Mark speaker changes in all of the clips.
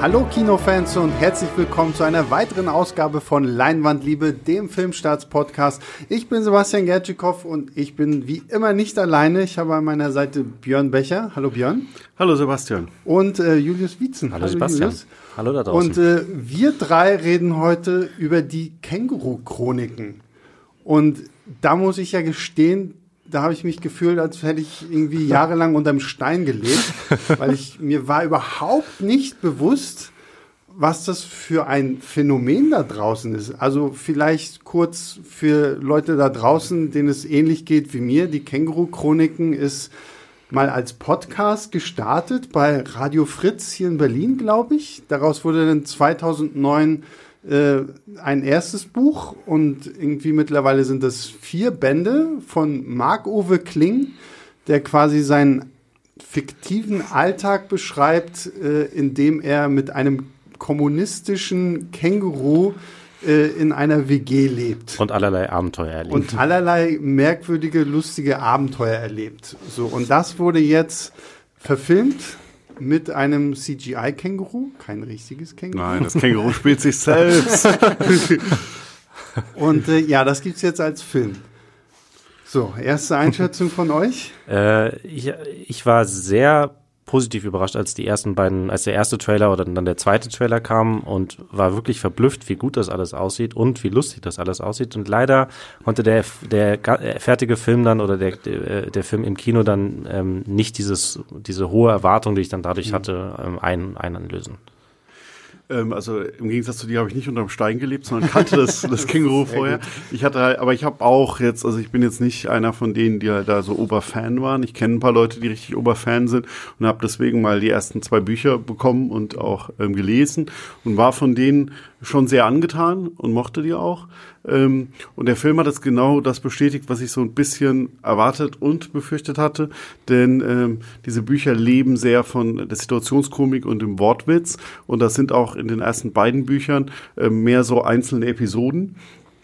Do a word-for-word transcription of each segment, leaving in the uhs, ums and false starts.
Speaker 1: Hallo Kinofans und herzlich willkommen zu einer weiteren Ausgabe von Leinwandliebe, dem Filmstarts-Podcast. Ich bin Sebastian Gertschikow und ich bin wie immer nicht alleine. Ich habe an meiner Seite Björn Becher. Hallo Björn.
Speaker 2: Hallo Sebastian.
Speaker 1: Und äh, Julius Wietzen.
Speaker 3: Hallo, Hallo Sebastian.
Speaker 1: Julius.
Speaker 3: Hallo da draußen.
Speaker 1: Und äh, wir drei reden heute über die Känguru-Chroniken. Und da muss ich ja gestehen, da habe ich mich gefühlt, als hätte ich irgendwie jahrelang unterm Stein gelebt, weil ich mir war überhaupt nicht bewusst, was das für ein Phänomen da draußen ist. Also vielleicht kurz für Leute da draußen, denen es ähnlich geht wie mir. Die Känguru-Chroniken ist mal als Podcast gestartet bei Radio Fritz hier in Berlin, glaube ich. Daraus wurde dann zweitausendneun ein erstes Buch und irgendwie mittlerweile sind das vier Bände von Marc-Uwe Kling, der quasi seinen fiktiven Alltag beschreibt, äh, indem er mit einem kommunistischen Känguru äh, in einer W G lebt.
Speaker 3: Und allerlei Abenteuer erlebt.
Speaker 1: Und allerlei merkwürdige, lustige Abenteuer erlebt. So, und das wurde jetzt verfilmt mit einem C G I-Känguru, kein richtiges Känguru.
Speaker 2: Nein, das Känguru spielt sich selbst.
Speaker 1: Und äh, ja, das gibt's jetzt als Film. So, erste Einschätzung von euch?
Speaker 3: Äh, ich, ich war sehr positiv überrascht, als die ersten beiden, als der erste Trailer oder dann der zweite Trailer kam und war wirklich verblüfft, wie gut das alles aussieht und wie lustig das alles aussieht. Und leider konnte der der fertige Film dann oder der der, der Film im Kino dann ähm, nicht dieses diese hohe Erwartung, die ich dann dadurch hatte, ähm, ein, einlösen.
Speaker 2: Ähm, also im Gegensatz zu dir habe ich nicht unterm Stein gelebt, sondern kannte das, das Känguru vorher. Ich hatte, aber ich habe auch jetzt, also ich bin jetzt nicht einer von denen, die halt da so Oberfan waren. Ich kenne ein paar Leute, die richtig Oberfan sind und habe deswegen mal die ersten zwei Bücher bekommen und auch ähm, gelesen und war von denen schon sehr angetan und mochte die auch. Ähm, und der Film hat jetzt genau das bestätigt, was ich so ein bisschen erwartet und befürchtet hatte, denn ähm, diese Bücher leben sehr von der Situationskomik und dem Wortwitz und das sind auch in den ersten beiden Büchern äh, mehr so einzelne Episoden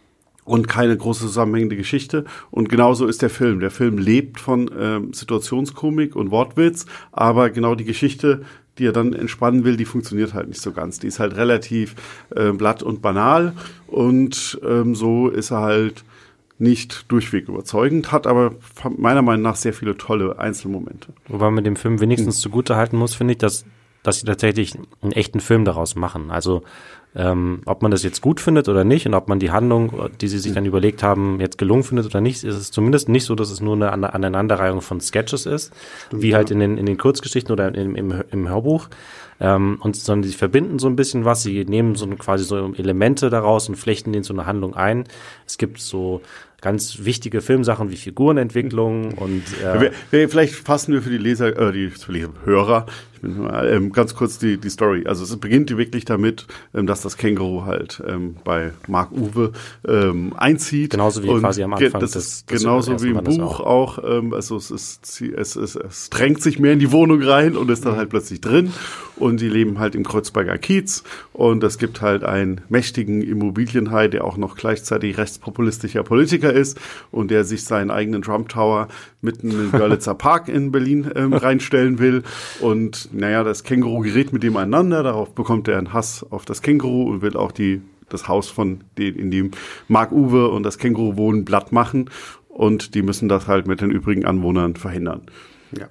Speaker 2: und keine große zusammenhängende Geschichte. Und genauso ist der Film. Der Film lebt von ähm, Situationskomik und Wortwitz, aber genau die Geschichte, die er dann entspannen will, die funktioniert halt nicht so ganz. Die ist halt relativ äh, blatt und banal und ähm, so ist er halt nicht durchweg überzeugend, hat aber meiner Meinung nach sehr viele tolle Einzelmomente.
Speaker 3: Wobei man dem Film wenigstens hm. zugute halten muss, finde ich, dass, dass sie tatsächlich einen echten Film daraus machen. Also ähm, ob man das jetzt gut findet oder nicht und ob man die Handlung, die sie sich dann überlegt haben, jetzt gelungen findet oder nicht, ist es zumindest nicht so, dass es nur eine Aneinanderreihung von Sketches ist, Stimmt, wie halt in den in den Kurzgeschichten oder im, im, im Hörbuch. Ähm, und sondern sie verbinden so ein bisschen was, sie nehmen so quasi so Elemente daraus und flechten den so eine Handlung ein. Es gibt so ganz wichtige Filmsachen wie Figurenentwicklung und
Speaker 2: äh vielleicht fassen wir für die Leser, äh, die, für die Hörer, ich bin mal, ähm, ganz kurz die die Story. Also es beginnt wirklich damit, ähm, dass das Känguru halt ähm, bei Marc-Uwe ähm, einzieht.
Speaker 3: Genauso wie und quasi am Anfang.
Speaker 2: Das ist des, genauso des wie im Buch auch. auch ähm, also es ist es, es es drängt sich mehr in die Wohnung rein und ist dann halt plötzlich drin. Und die leben halt im Kreuzberger Kiez. Und es gibt halt einen mächtigen Immobilienhai, der auch noch gleichzeitig rechtspopulistischer Politiker ist und der sich seinen eigenen Trump Tower mitten in den Görlitzer Park in Berlin ähm, reinstellen will. Und naja, das Känguru gerät mit dem einander. Darauf bekommt er einen Hass auf das Känguru und will auch die das Haus, von den, in dem Marc-Uwe und das Känguru wohnen, platt machen. Und die müssen das halt mit den übrigen Anwohnern verhindern.
Speaker 1: Ja.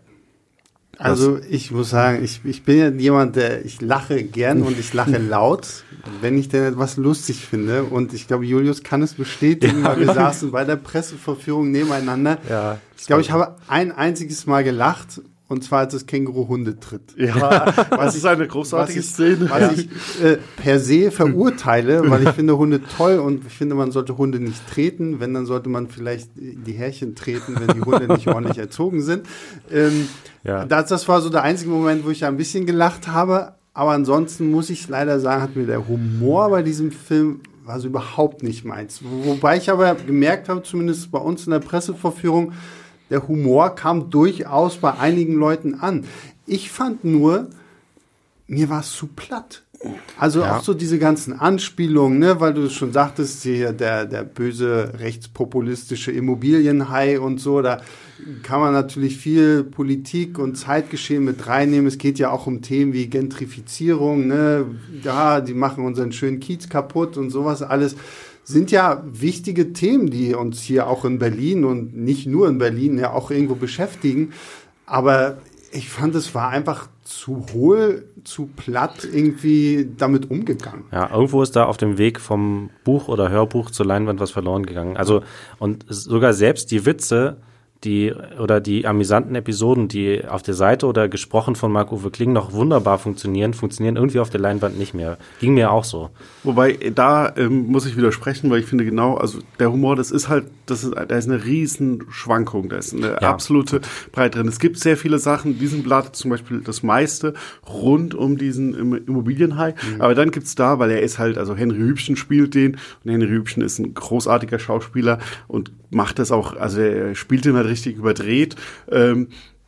Speaker 1: Also ich muss sagen, ich, ich bin ja jemand, der, ich lache gern und ich lache laut, wenn ich denn etwas lustig finde. Und ich glaube, Julius kann es bestätigen, ja. weil wir saßen bei der Pressevorführung nebeneinander. Ja, ich glaube, ich habe ein einziges Mal gelacht. Und zwar, als das Känguru Hunde tritt.
Speaker 2: Ja, das ist eine großartige
Speaker 1: was ich,
Speaker 2: Szene.
Speaker 1: Was ja. ich äh, per se verurteile, weil ich finde Hunde toll und ich finde, man sollte Hunde nicht treten. Wenn, dann sollte man vielleicht die Härchen treten, wenn die Hunde nicht ordentlich erzogen sind. Ähm, ja. das, das war so der einzige Moment, wo ich ein bisschen gelacht habe. Aber ansonsten muss ich leider sagen, hat mir der Humor bei diesem Film war so überhaupt nicht meins. Wobei ich aber gemerkt habe, zumindest bei uns in der Pressevorführung, der Humor kam durchaus bei einigen Leuten an. Ich fand nur, mir war es zu platt. Also
Speaker 3: Ja.
Speaker 1: auch so diese ganzen Anspielungen, ne, weil du es schon sagtest, hier der, der böse rechtspopulistische Immobilienhai und so, da kann man natürlich viel Politik und Zeitgeschehen mit reinnehmen. Es geht ja auch um Themen wie Gentrifizierung, ne, ja, die machen unseren schönen Kiez kaputt und sowas alles. Sind ja wichtige Themen, die uns hier auch in Berlin und nicht nur in Berlin ja auch irgendwo beschäftigen. Aber ich fand, es war einfach zu hohl, zu platt irgendwie damit umgegangen.
Speaker 3: Ja, irgendwo ist da auf dem Weg vom Buch oder Hörbuch zur Leinwand was verloren gegangen. Also, und sogar selbst die Witze, die oder die amüsanten Episoden, die auf der Seite oder gesprochen von Marc-Uwe Kling noch wunderbar funktionieren, funktionieren irgendwie auf der Leinwand nicht mehr. Ging mir auch so.
Speaker 2: Wobei, da ähm, muss ich widersprechen, weil ich finde genau, also der Humor, das ist halt, das ist, da ist eine riesen Schwankung, da ist eine
Speaker 3: Ja.
Speaker 2: absolute Breite drin. Es gibt sehr viele Sachen, diesen Blatt zum Beispiel das meiste rund um diesen Immobilienhai, mhm. aber dann gibt's da, weil er ist halt, also Henry Hübchen spielt den und Henry Hübchen ist ein großartiger Schauspieler und macht das auch, also er spielt den halt richtig überdreht. Ähm,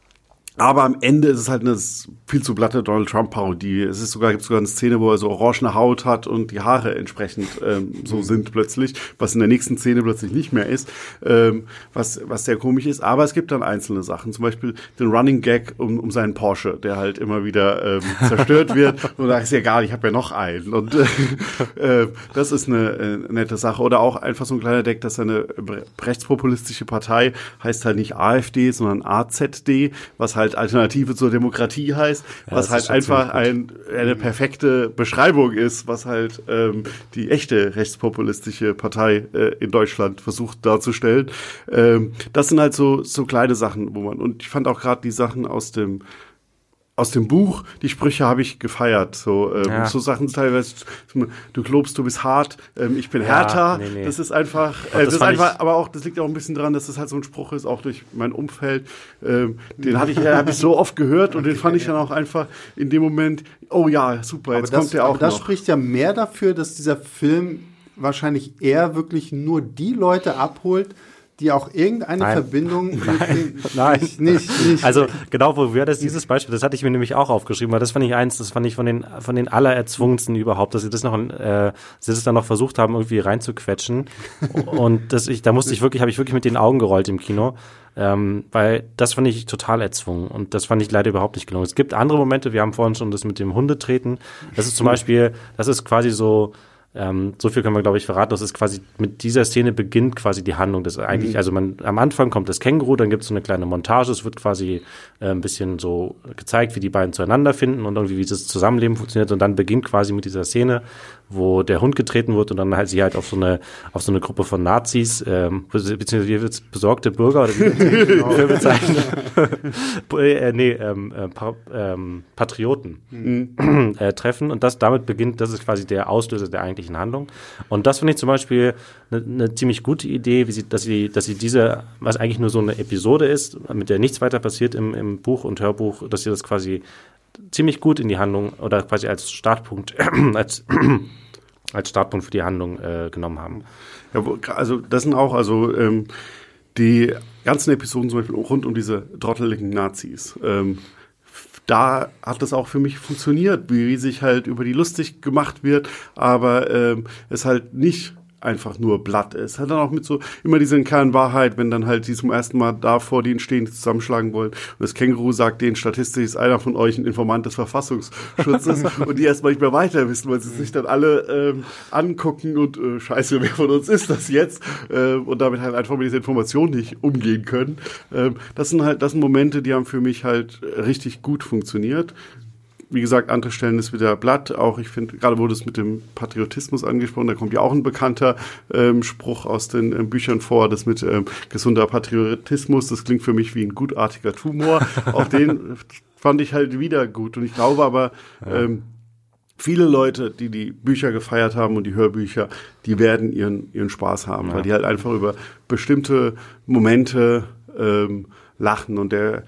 Speaker 2: aber am Ende ist es halt eine viel zu platte Donald Trump-Parodie. Es ist sogar, gibt sogar eine Szene, wo er so orangene Haut hat und die Haare entsprechend ähm, so sind plötzlich, was in der nächsten Szene plötzlich nicht mehr ist, ähm, was was sehr komisch ist. Aber es gibt dann einzelne Sachen, zum Beispiel den Running Gag um, um seinen Porsche, der halt immer wieder ähm, zerstört wird. Und da ist ja egal, ich habe ja noch einen. Und äh, das ist eine äh, nette Sache. Oder auch einfach so ein kleiner Gag, dass eine rechtspopulistische Partei heißt halt nicht AfD, sondern A Z D, was halt Alternative zur Demokratie heißt,
Speaker 3: Ja,
Speaker 2: was
Speaker 3: das
Speaker 2: halt
Speaker 3: ist schon
Speaker 2: einfach ein, eine perfekte Beschreibung ist, was halt ähm, die echte rechtspopulistische Partei äh, in Deutschland versucht darzustellen. Ähm, das sind halt so so kleine Sachen, wo man, und ich fand auch gerade die Sachen aus dem aus dem Buch, die Sprüche habe ich gefeiert. So, ähm,
Speaker 3: Ja.
Speaker 2: so Sachen teilweise, du glaubst, du bist hart, ähm, ich bin härter.
Speaker 3: nee, nee.
Speaker 2: Das ist einfach,
Speaker 3: das
Speaker 2: äh, das ist
Speaker 3: fand
Speaker 2: einfach,
Speaker 3: ich-
Speaker 2: aber auch, das liegt auch ein bisschen daran, dass das halt so ein Spruch ist, auch durch mein Umfeld. Ähm, den hatte ich, äh, habe ich so oft gehört und den fand ich dann auch einfach in dem Moment, oh ja, super, jetzt
Speaker 1: aber das,
Speaker 2: kommt der auch
Speaker 1: aber das
Speaker 2: noch.
Speaker 1: spricht ja mehr dafür, dass dieser Film wahrscheinlich eher wirklich nur die Leute abholt, die auch irgendeine
Speaker 3: Nein.
Speaker 1: Verbindung mit den,
Speaker 3: Nein.
Speaker 1: nicht, nicht, nicht.
Speaker 3: Also genau, wo wir das dieses Beispiel, das hatte ich mir nämlich auch aufgeschrieben, weil das fand ich eins, das fand ich von den von den allererzwungensten überhaupt, dass sie das noch, äh, sie das dann noch versucht haben irgendwie reinzuquetschen und das ich, da musste ich wirklich, habe ich wirklich mit den Augen gerollt im Kino, ähm, weil das fand ich total erzwungen und das fand ich leider überhaupt nicht gelungen. Es gibt andere Momente, wir haben vorhin schon das mit dem Hundetreten, das ist zum Beispiel, das ist quasi so. Ähm, so viel können wir, glaube ich, verraten. Das ist quasi, mit dieser Szene beginnt quasi die Handlung. Das eigentlich, mhm. also man, am Anfang kommt das Känguru, dann gibt es so eine kleine Montage, es wird quasi äh, ein bisschen so gezeigt, wie die beiden zueinander finden und irgendwie, wie das Zusammenleben funktioniert und dann beginnt quasi mit dieser Szene, wo der Hund getreten wird und dann halt sie halt auf so eine, auf so eine Gruppe von Nazis, ähm, beziehungsweise wie wird's, besorgte Bürger oder wie wir bezeichnen? äh, nee, ähm, äh, pa ähm, Patrioten mhm. äh, treffen und das damit beginnt, das ist quasi der Auslöser der eigentlichen Handlung. Und das finde ich zum Beispiel eine ne ziemlich gute Idee, wie sie, dass sie, dass sie diese, was eigentlich nur so eine Episode ist, mit der nichts weiter passiert im, im Buch und Hörbuch, dass sie das quasi ziemlich gut in die Handlung oder quasi als Startpunkt, als, als Startpunkt für die Handlung äh, genommen haben.
Speaker 2: Ja, also das sind auch, also ähm, die ganzen Episoden zum Beispiel rund um diese trotteligen Nazis. Ähm, da hat es auch für mich funktioniert, wie sich halt über die lustig gemacht wird, aber ähm, es halt nicht einfach nur Blatt ist. Hat dann auch mit so immer diese Kernwahrheit, wenn dann halt die zum ersten Mal da vor denen stehen, die zusammenschlagen wollen. Und das Känguru sagt denen, statistisch ist einer von euch ein Informant des Verfassungsschutzes und die erstmal nicht mehr weiter wissen, weil sie sich dann alle ähm, angucken und äh, scheiße, wer von uns ist das jetzt? Äh, und damit halt einfach mit dieser Information nicht umgehen können. Ähm, das sind halt, das sind Momente, die haben für mich halt richtig gut funktioniert. Wie gesagt, andere Stellen ist wieder Blatt. Auch ich finde, gerade wurde es mit dem Patriotismus angesprochen, da kommt ja auch ein bekannter ähm, Spruch aus den ähm, Büchern vor, das mit ähm, gesunder Patriotismus, das klingt für mich wie ein gutartiger Tumor. Auch den fand ich halt wieder gut. Und ich glaube aber, ähm, viele Leute, die die Bücher gefeiert haben und die Hörbücher, die werden ihren, ihren Spaß haben, ja. weil die halt einfach über bestimmte Momente ähm, lachen. Und der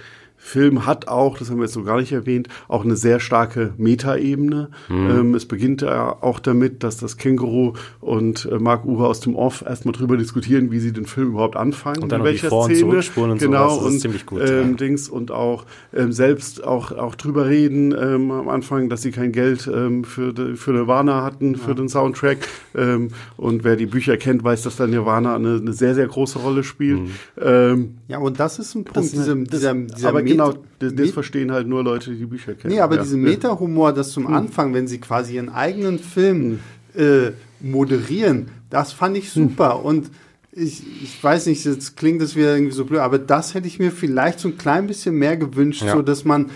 Speaker 2: Film hat auch, das haben wir jetzt noch gar nicht erwähnt, auch eine sehr starke Metaebene. Mhm. Ähm, es beginnt ja auch damit, dass das Känguru und äh, Mark Uwe aus dem Off erstmal drüber diskutieren, wie sie den Film überhaupt anfangen.
Speaker 3: Und dann
Speaker 2: in
Speaker 3: noch die Vor- und Zurückspuren und
Speaker 2: genau,
Speaker 3: sowas. Das
Speaker 2: und,
Speaker 3: ist ziemlich gut.
Speaker 2: Ähm,
Speaker 3: ja.
Speaker 2: Dings und auch ähm, selbst auch, auch drüber reden ähm, am Anfang, dass sie kein Geld ähm, für, de, für Nirvana hatten, für ja. den Soundtrack. Ähm, und wer die Bücher kennt, weiß, dass da Nirvana eine, eine sehr, sehr große Rolle spielt. Mhm. Ähm,
Speaker 1: ja, und das ist ein Punkt,
Speaker 2: das,
Speaker 1: diese,
Speaker 2: das,
Speaker 1: dieser, dieser
Speaker 2: aber
Speaker 1: Met-
Speaker 2: genau, das, das
Speaker 1: Met-
Speaker 2: verstehen halt nur Leute, die die Bücher kennen.
Speaker 1: Nee, aber
Speaker 2: ja.
Speaker 1: diesen Meta-Humor, das zum
Speaker 2: hm.
Speaker 1: Anfang, wenn sie quasi ihren eigenen Film hm. äh, moderieren, das fand ich super. Hm. Und ich, ich weiß nicht, jetzt klingt das wieder irgendwie so blöd, aber das hätte ich mir vielleicht so ein klein bisschen mehr gewünscht, ja. so dass man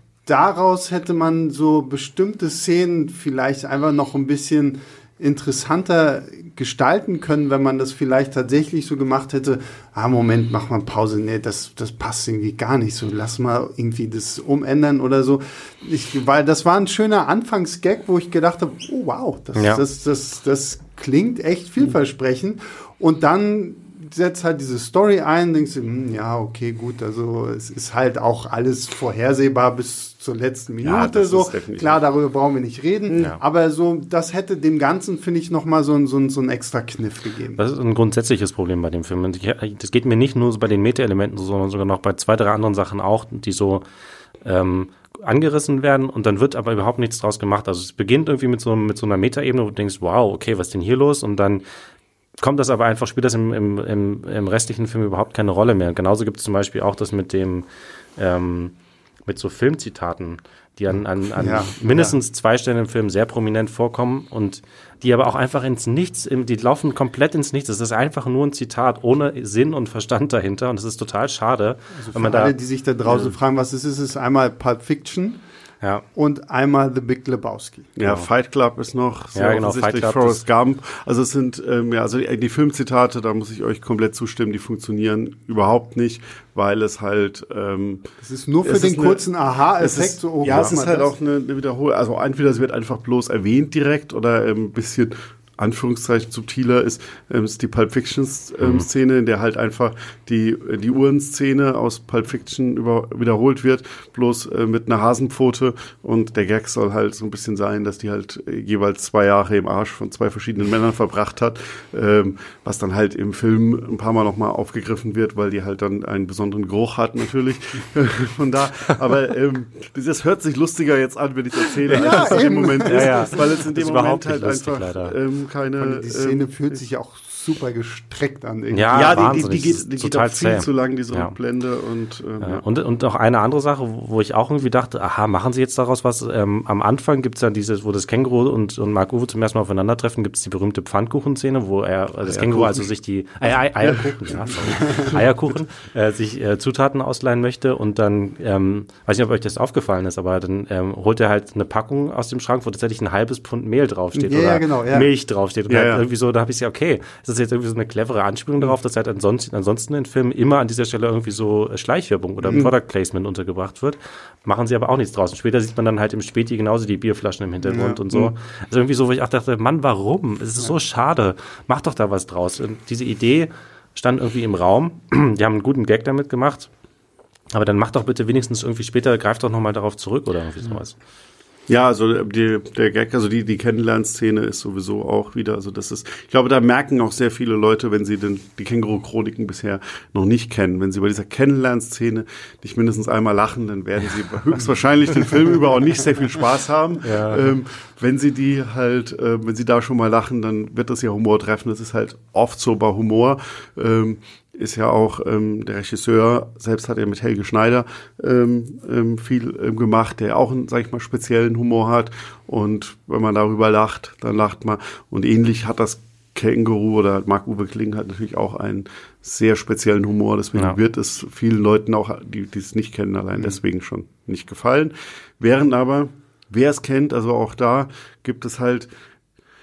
Speaker 1: daraus hätte man so bestimmte Szenen vielleicht einfach noch ein bisschen interessanter gestalten können, wenn man das vielleicht tatsächlich so gemacht hätte, ah, Moment, mach mal Pause, nee, das, das passt irgendwie gar nicht so, lass mal irgendwie das umändern oder so. Ich, weil das war ein schöner Anfangsgag, wo ich gedacht habe, oh wow, das, ja. das, das, das klingt echt vielversprechend. Und dann setzt halt diese Story ein, denkst du, hm, ja, okay, gut, also es ist halt auch alles vorhersehbar bis zur letzten Minute, ja, so. Klar, darüber brauchen wir nicht reden, ja. aber so, das hätte dem Ganzen, finde ich, nochmal so, so, so einen extra Kniff gegeben.
Speaker 3: Das ist ein grundsätzliches Problem bei dem Film. Das geht mir nicht nur so bei den Meta-Elementen, sondern sogar noch bei zwei, drei anderen Sachen auch, die so ähm, angerissen werden und dann wird aber überhaupt nichts draus gemacht. Also es beginnt irgendwie mit so, mit so einer Meta-Ebene, wo du denkst, wow, okay, was ist denn hier los? Und dann kommt das aber einfach, spielt das im, im, im, im restlichen Film überhaupt keine Rolle mehr. Und genauso gibt es zum Beispiel auch das mit dem, ähm, mit so Filmzitaten, die an, an, an ja, mindestens ja. zwei Stellen im Film sehr prominent vorkommen und die aber auch einfach ins Nichts, die laufen komplett ins Nichts. Das ist einfach nur ein Zitat ohne Sinn und Verstand dahinter und das ist total schade.
Speaker 1: Also
Speaker 3: wenn man
Speaker 1: für alle,
Speaker 3: da,
Speaker 1: die sich da draußen ja. fragen, was es ist, ist einmal Pulp Fiction. Ja. Und einmal The Big Lebowski.
Speaker 2: Ja, genau. Fight Club ist noch
Speaker 3: sehr ja, genau,
Speaker 2: offensichtlich, Forrest Gump. Also es sind, ähm, ja, also die, die Filmzitate, da muss ich euch komplett zustimmen, die funktionieren überhaupt nicht, weil es halt ähm,
Speaker 1: es ist nur für den kurzen Aha-Effekt so.
Speaker 2: Oh, ja, es ist halt das? auch eine, eine Wiederholung. Also entweder es wird einfach bloß erwähnt direkt oder ein ähm, bisschen Anführungszeichen subtiler ist, ähm, ist die Pulp Fiction-Szene, ähm, in der halt einfach die, die Uhrenszene aus Pulp Fiction über, wiederholt wird, bloß äh, mit einer Hasenpfote und der Gag soll halt so ein bisschen sein, dass die halt äh, jeweils zwei Jahre im Arsch von zwei verschiedenen Männern verbracht hat, ähm, was dann halt im Film ein paar Mal nochmal aufgegriffen wird, weil die halt dann einen besonderen Geruch hat natürlich, von da, aber ähm, das hört sich lustiger jetzt an, wenn ich erzähle, ja, als es in dem Moment ist, ja, ja. weil es in dem Moment halt lustig, einfach ähm, keine.
Speaker 1: Die Szene ähm, fühlt sich auch super gestreckt an.
Speaker 3: Irgendwie. Ja,
Speaker 2: ja die, die, die geht, die geht auch viel zäh. zu lang, diese ja. Blende. Und, ähm,
Speaker 3: ja. und und auch eine andere Sache, wo ich auch irgendwie dachte, aha, machen sie jetzt daraus was? Ähm, am Anfang gibt es dann dieses, wo das Känguru und, und Mark Uwe zum ersten Mal aufeinandertreffen, gibt es die berühmte Pfannkuchen-Szene, wo er, also das Känguru also sich die, äh, Eierkuchen, ja, sorry, Eierkuchen, äh, sich äh, Zutaten ausleihen möchte und dann, ähm, weiß nicht, ob euch das aufgefallen ist, aber dann ähm, holt er halt eine Packung aus dem Schrank, wo tatsächlich ein halbes Pfund Mehl draufsteht
Speaker 1: ja,
Speaker 3: oder
Speaker 1: ja, genau, ja.
Speaker 3: Milch draufsteht. Und
Speaker 2: ja,
Speaker 3: halt
Speaker 2: ja.
Speaker 3: irgendwie so, da habe ich ja, okay, das ist jetzt irgendwie so eine clevere Anspielung darauf, dass halt ansonsten, ansonsten in Filmen immer an dieser Stelle irgendwie so Schleichwerbung oder mhm. Product Placement untergebracht wird. Machen sie aber auch nichts draus. Später sieht man dann halt im Späti genauso die Bierflaschen im Hintergrund ja. und so. Mhm. Also irgendwie so, wo ich auch dachte, Mann, warum? Es ist ja. so schade. Mach doch da was draus. Und diese Idee stand irgendwie im Raum. Die haben einen guten Gag damit gemacht. Aber dann mach doch bitte wenigstens irgendwie später, greif doch nochmal darauf zurück oder irgendwie sowas.
Speaker 2: Ja, also die, der Gag, also die, die Kennenlernszene ist sowieso auch wieder, also das ist, ich glaube, da merken auch sehr viele Leute, wenn sie den, die Känguru-Chroniken bisher noch nicht kennen, wenn sie bei dieser Kennenlernszene nicht mindestens einmal lachen, dann werden sie höchstwahrscheinlich den Film über auch nicht sehr viel Spaß haben. Ja. Ähm, wenn sie die halt, äh, wenn sie da schon mal lachen, dann wird das ja Humor treffen. Das ist halt oft so bei Humor. Ähm, ist ja auch ähm, der Regisseur, selbst hat er mit Helge Schneider ähm, ähm, viel ähm, gemacht, der auch einen, sag ich mal, speziellen Humor hat. Und wenn man darüber lacht, dann lacht man. Und ähnlich hat das Känguru oder Marc-Uwe Kling hat natürlich auch einen sehr speziellen Humor. Deswegen ja. wird es vielen Leuten auch, die die es nicht kennen, allein mhm. deswegen schon nicht gefallen. Während aber, wer es kennt, also auch da gibt es halt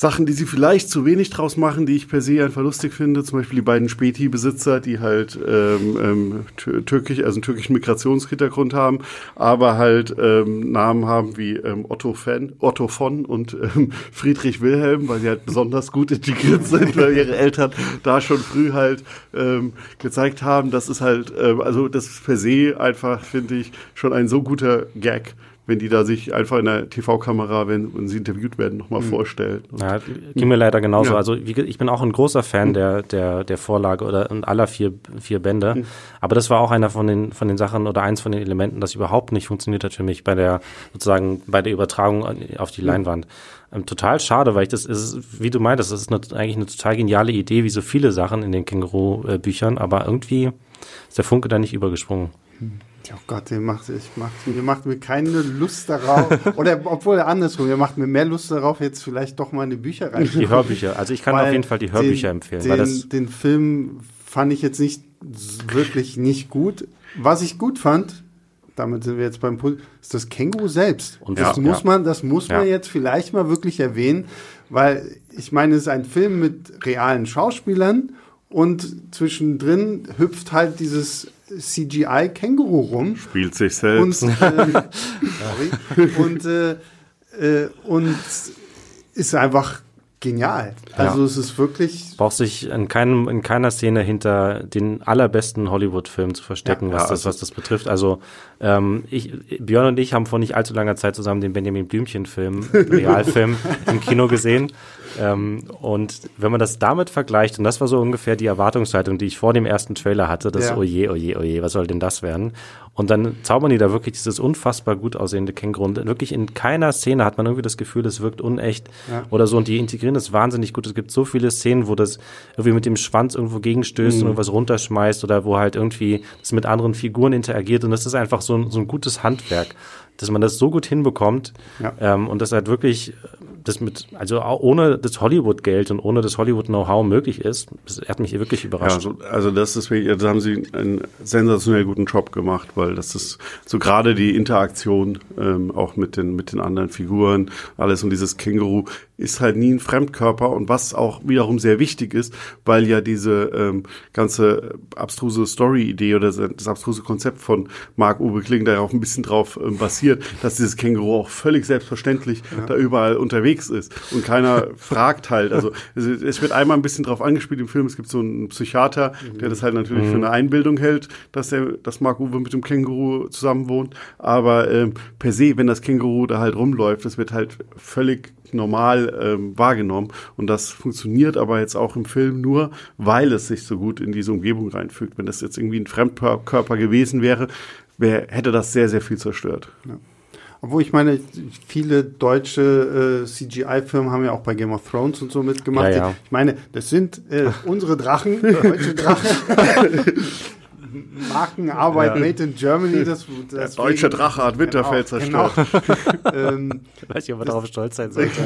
Speaker 2: Sachen, die sie vielleicht zu wenig draus machen, die ich per se einfach lustig finde. Zum Beispiel die beiden Späti-Besitzer, die halt ähm, ähm, türkisch, also einen türkischen Migrationshintergrund haben, aber halt ähm, Namen haben wie ähm, Otto Fan, Otto von und ähm, Friedrich Wilhelm, weil sie halt besonders gut integriert sind, weil ihre Eltern da schon früh halt ähm, gezeigt haben, das ist halt, ähm, also das ist per se einfach, finde ich, schon ein so guter Gag, wenn die da sich einfach in der T V-Kamera, wenn, wenn sie interviewt werden, nochmal mhm. vorstellen.
Speaker 3: Ja, ging mir leider genauso.
Speaker 2: Ja.
Speaker 3: Also wie, ich bin auch ein großer Fan mhm. der, der, der Vorlage oder aller vier, vier Bände. Mhm. Aber das war auch einer von den, von den Sachen oder eins von den Elementen, das überhaupt nicht funktioniert hat für mich bei der, sozusagen, bei der Übertragung auf die mhm. Leinwand. Ähm, total schade, weil ich das ist, wie du meintest, das ist eine, eigentlich eine total geniale Idee, wie so viele Sachen in den Känguru-Büchern, aber irgendwie ist der Funke da nicht übergesprungen.
Speaker 1: Mhm. Oh Gott, ihr macht, ich macht, ihr macht mir keine Lust darauf, oder obwohl andersrum, ihr macht mir mehr Lust darauf, jetzt vielleicht doch mal in die Bücher rein.
Speaker 3: Die Hörbücher, also ich kann
Speaker 1: weil
Speaker 3: auf jeden Fall die Hörbücher
Speaker 1: den,
Speaker 3: empfehlen.
Speaker 1: Den,
Speaker 3: weil das
Speaker 1: den Film fand ich jetzt nicht wirklich nicht gut. Was ich gut fand, damit sind wir jetzt beim Punkt, ist das Känguru selbst. Und das ja, muss ja. man, das muss ja. man jetzt vielleicht mal wirklich erwähnen, weil ich meine, es ist ein Film mit realen Schauspielern und zwischendrin hüpft halt dieses C G I-Känguru rum.
Speaker 2: Spielt sich selbst.
Speaker 1: Und, äh, sorry. und, äh, äh, und ist einfach genial. Also ja. es ist wirklich...
Speaker 3: Braucht sich in, keinem, in keiner Szene hinter den allerbesten Hollywood-Filmen zu verstecken, ja, was, ja, das, was das betrifft. Also ähm, ich, Björn und ich haben vor nicht allzu langer Zeit zusammen den Benjamin Blümchen-Film, Realfilm, im Kino gesehen. Ähm, und wenn man das damit vergleicht, und das war so ungefähr die Erwartungshaltung, die ich vor dem ersten Trailer hatte, das ja. oje, oje, oje, was soll denn das werden? Und dann zaubern die da wirklich dieses unfassbar gut aussehende Känguru. Und wirklich in keiner Szene hat man irgendwie das Gefühl, es wirkt unecht ja. oder so. Und die integrieren das wahnsinnig gut. Es gibt so viele Szenen, wo das irgendwie mit dem Schwanz irgendwo gegenstößt mhm. und irgendwas runterschmeißt oder wo halt irgendwie das mit anderen Figuren interagiert. Und das ist einfach so ein, so ein gutes Handwerk, dass man das so gut hinbekommt ja. ähm, und das halt wirklich das mit, also auch ohne das Hollywood-Geld und ohne das Hollywood-Know-how möglich ist. Das hat mich wirklich überrascht.
Speaker 2: Ja, also, also das ist wirklich, da haben sie einen sensationell guten Job gemacht, weil das ist so gerade die Interaktion ähm, auch mit den mit den anderen Figuren, alles, und dieses Känguru ist halt nie ein Fremdkörper, und was auch wiederum sehr wichtig ist, weil ja diese ähm, ganze abstruse Story-Idee oder das abstruse Konzept von Marc-Uwe Kling da ja auch ein bisschen drauf ähm, basiert, dass dieses Känguru auch völlig selbstverständlich ja. da überall unterwegs ist und keiner fragt halt. Also es, es wird einmal ein bisschen drauf angespielt im Film, es gibt so einen Psychiater, mhm. der das halt natürlich mhm. für eine Einbildung hält, dass der, dass Marc-Uwe mit dem Känguru zusammen wohnt, aber ähm, per se, wenn das Känguru da halt rumläuft, das wird halt völlig normal ähm, wahrgenommen, und das funktioniert aber jetzt auch im Film nur, weil es sich so gut in diese Umgebung reinfügt. Wenn das jetzt irgendwie ein Fremdkörper gewesen wäre, wär, hätte das sehr, sehr viel zerstört.
Speaker 1: Ja. Obwohl, ich meine, viele deutsche äh, C G I-Firmen haben ja auch bei Game of Thrones und so mitgemacht. Ja, ja. Ich meine, das sind äh, unsere Drachen, deutsche Drachen. Markenarbeit, ja. Made in Germany. Das, das
Speaker 2: Der deutsche Drache hat Winterfell
Speaker 1: genau,
Speaker 2: zerstört.
Speaker 1: Genau. ähm,
Speaker 3: ich weiß nicht, ob man darauf stolz sein sollte.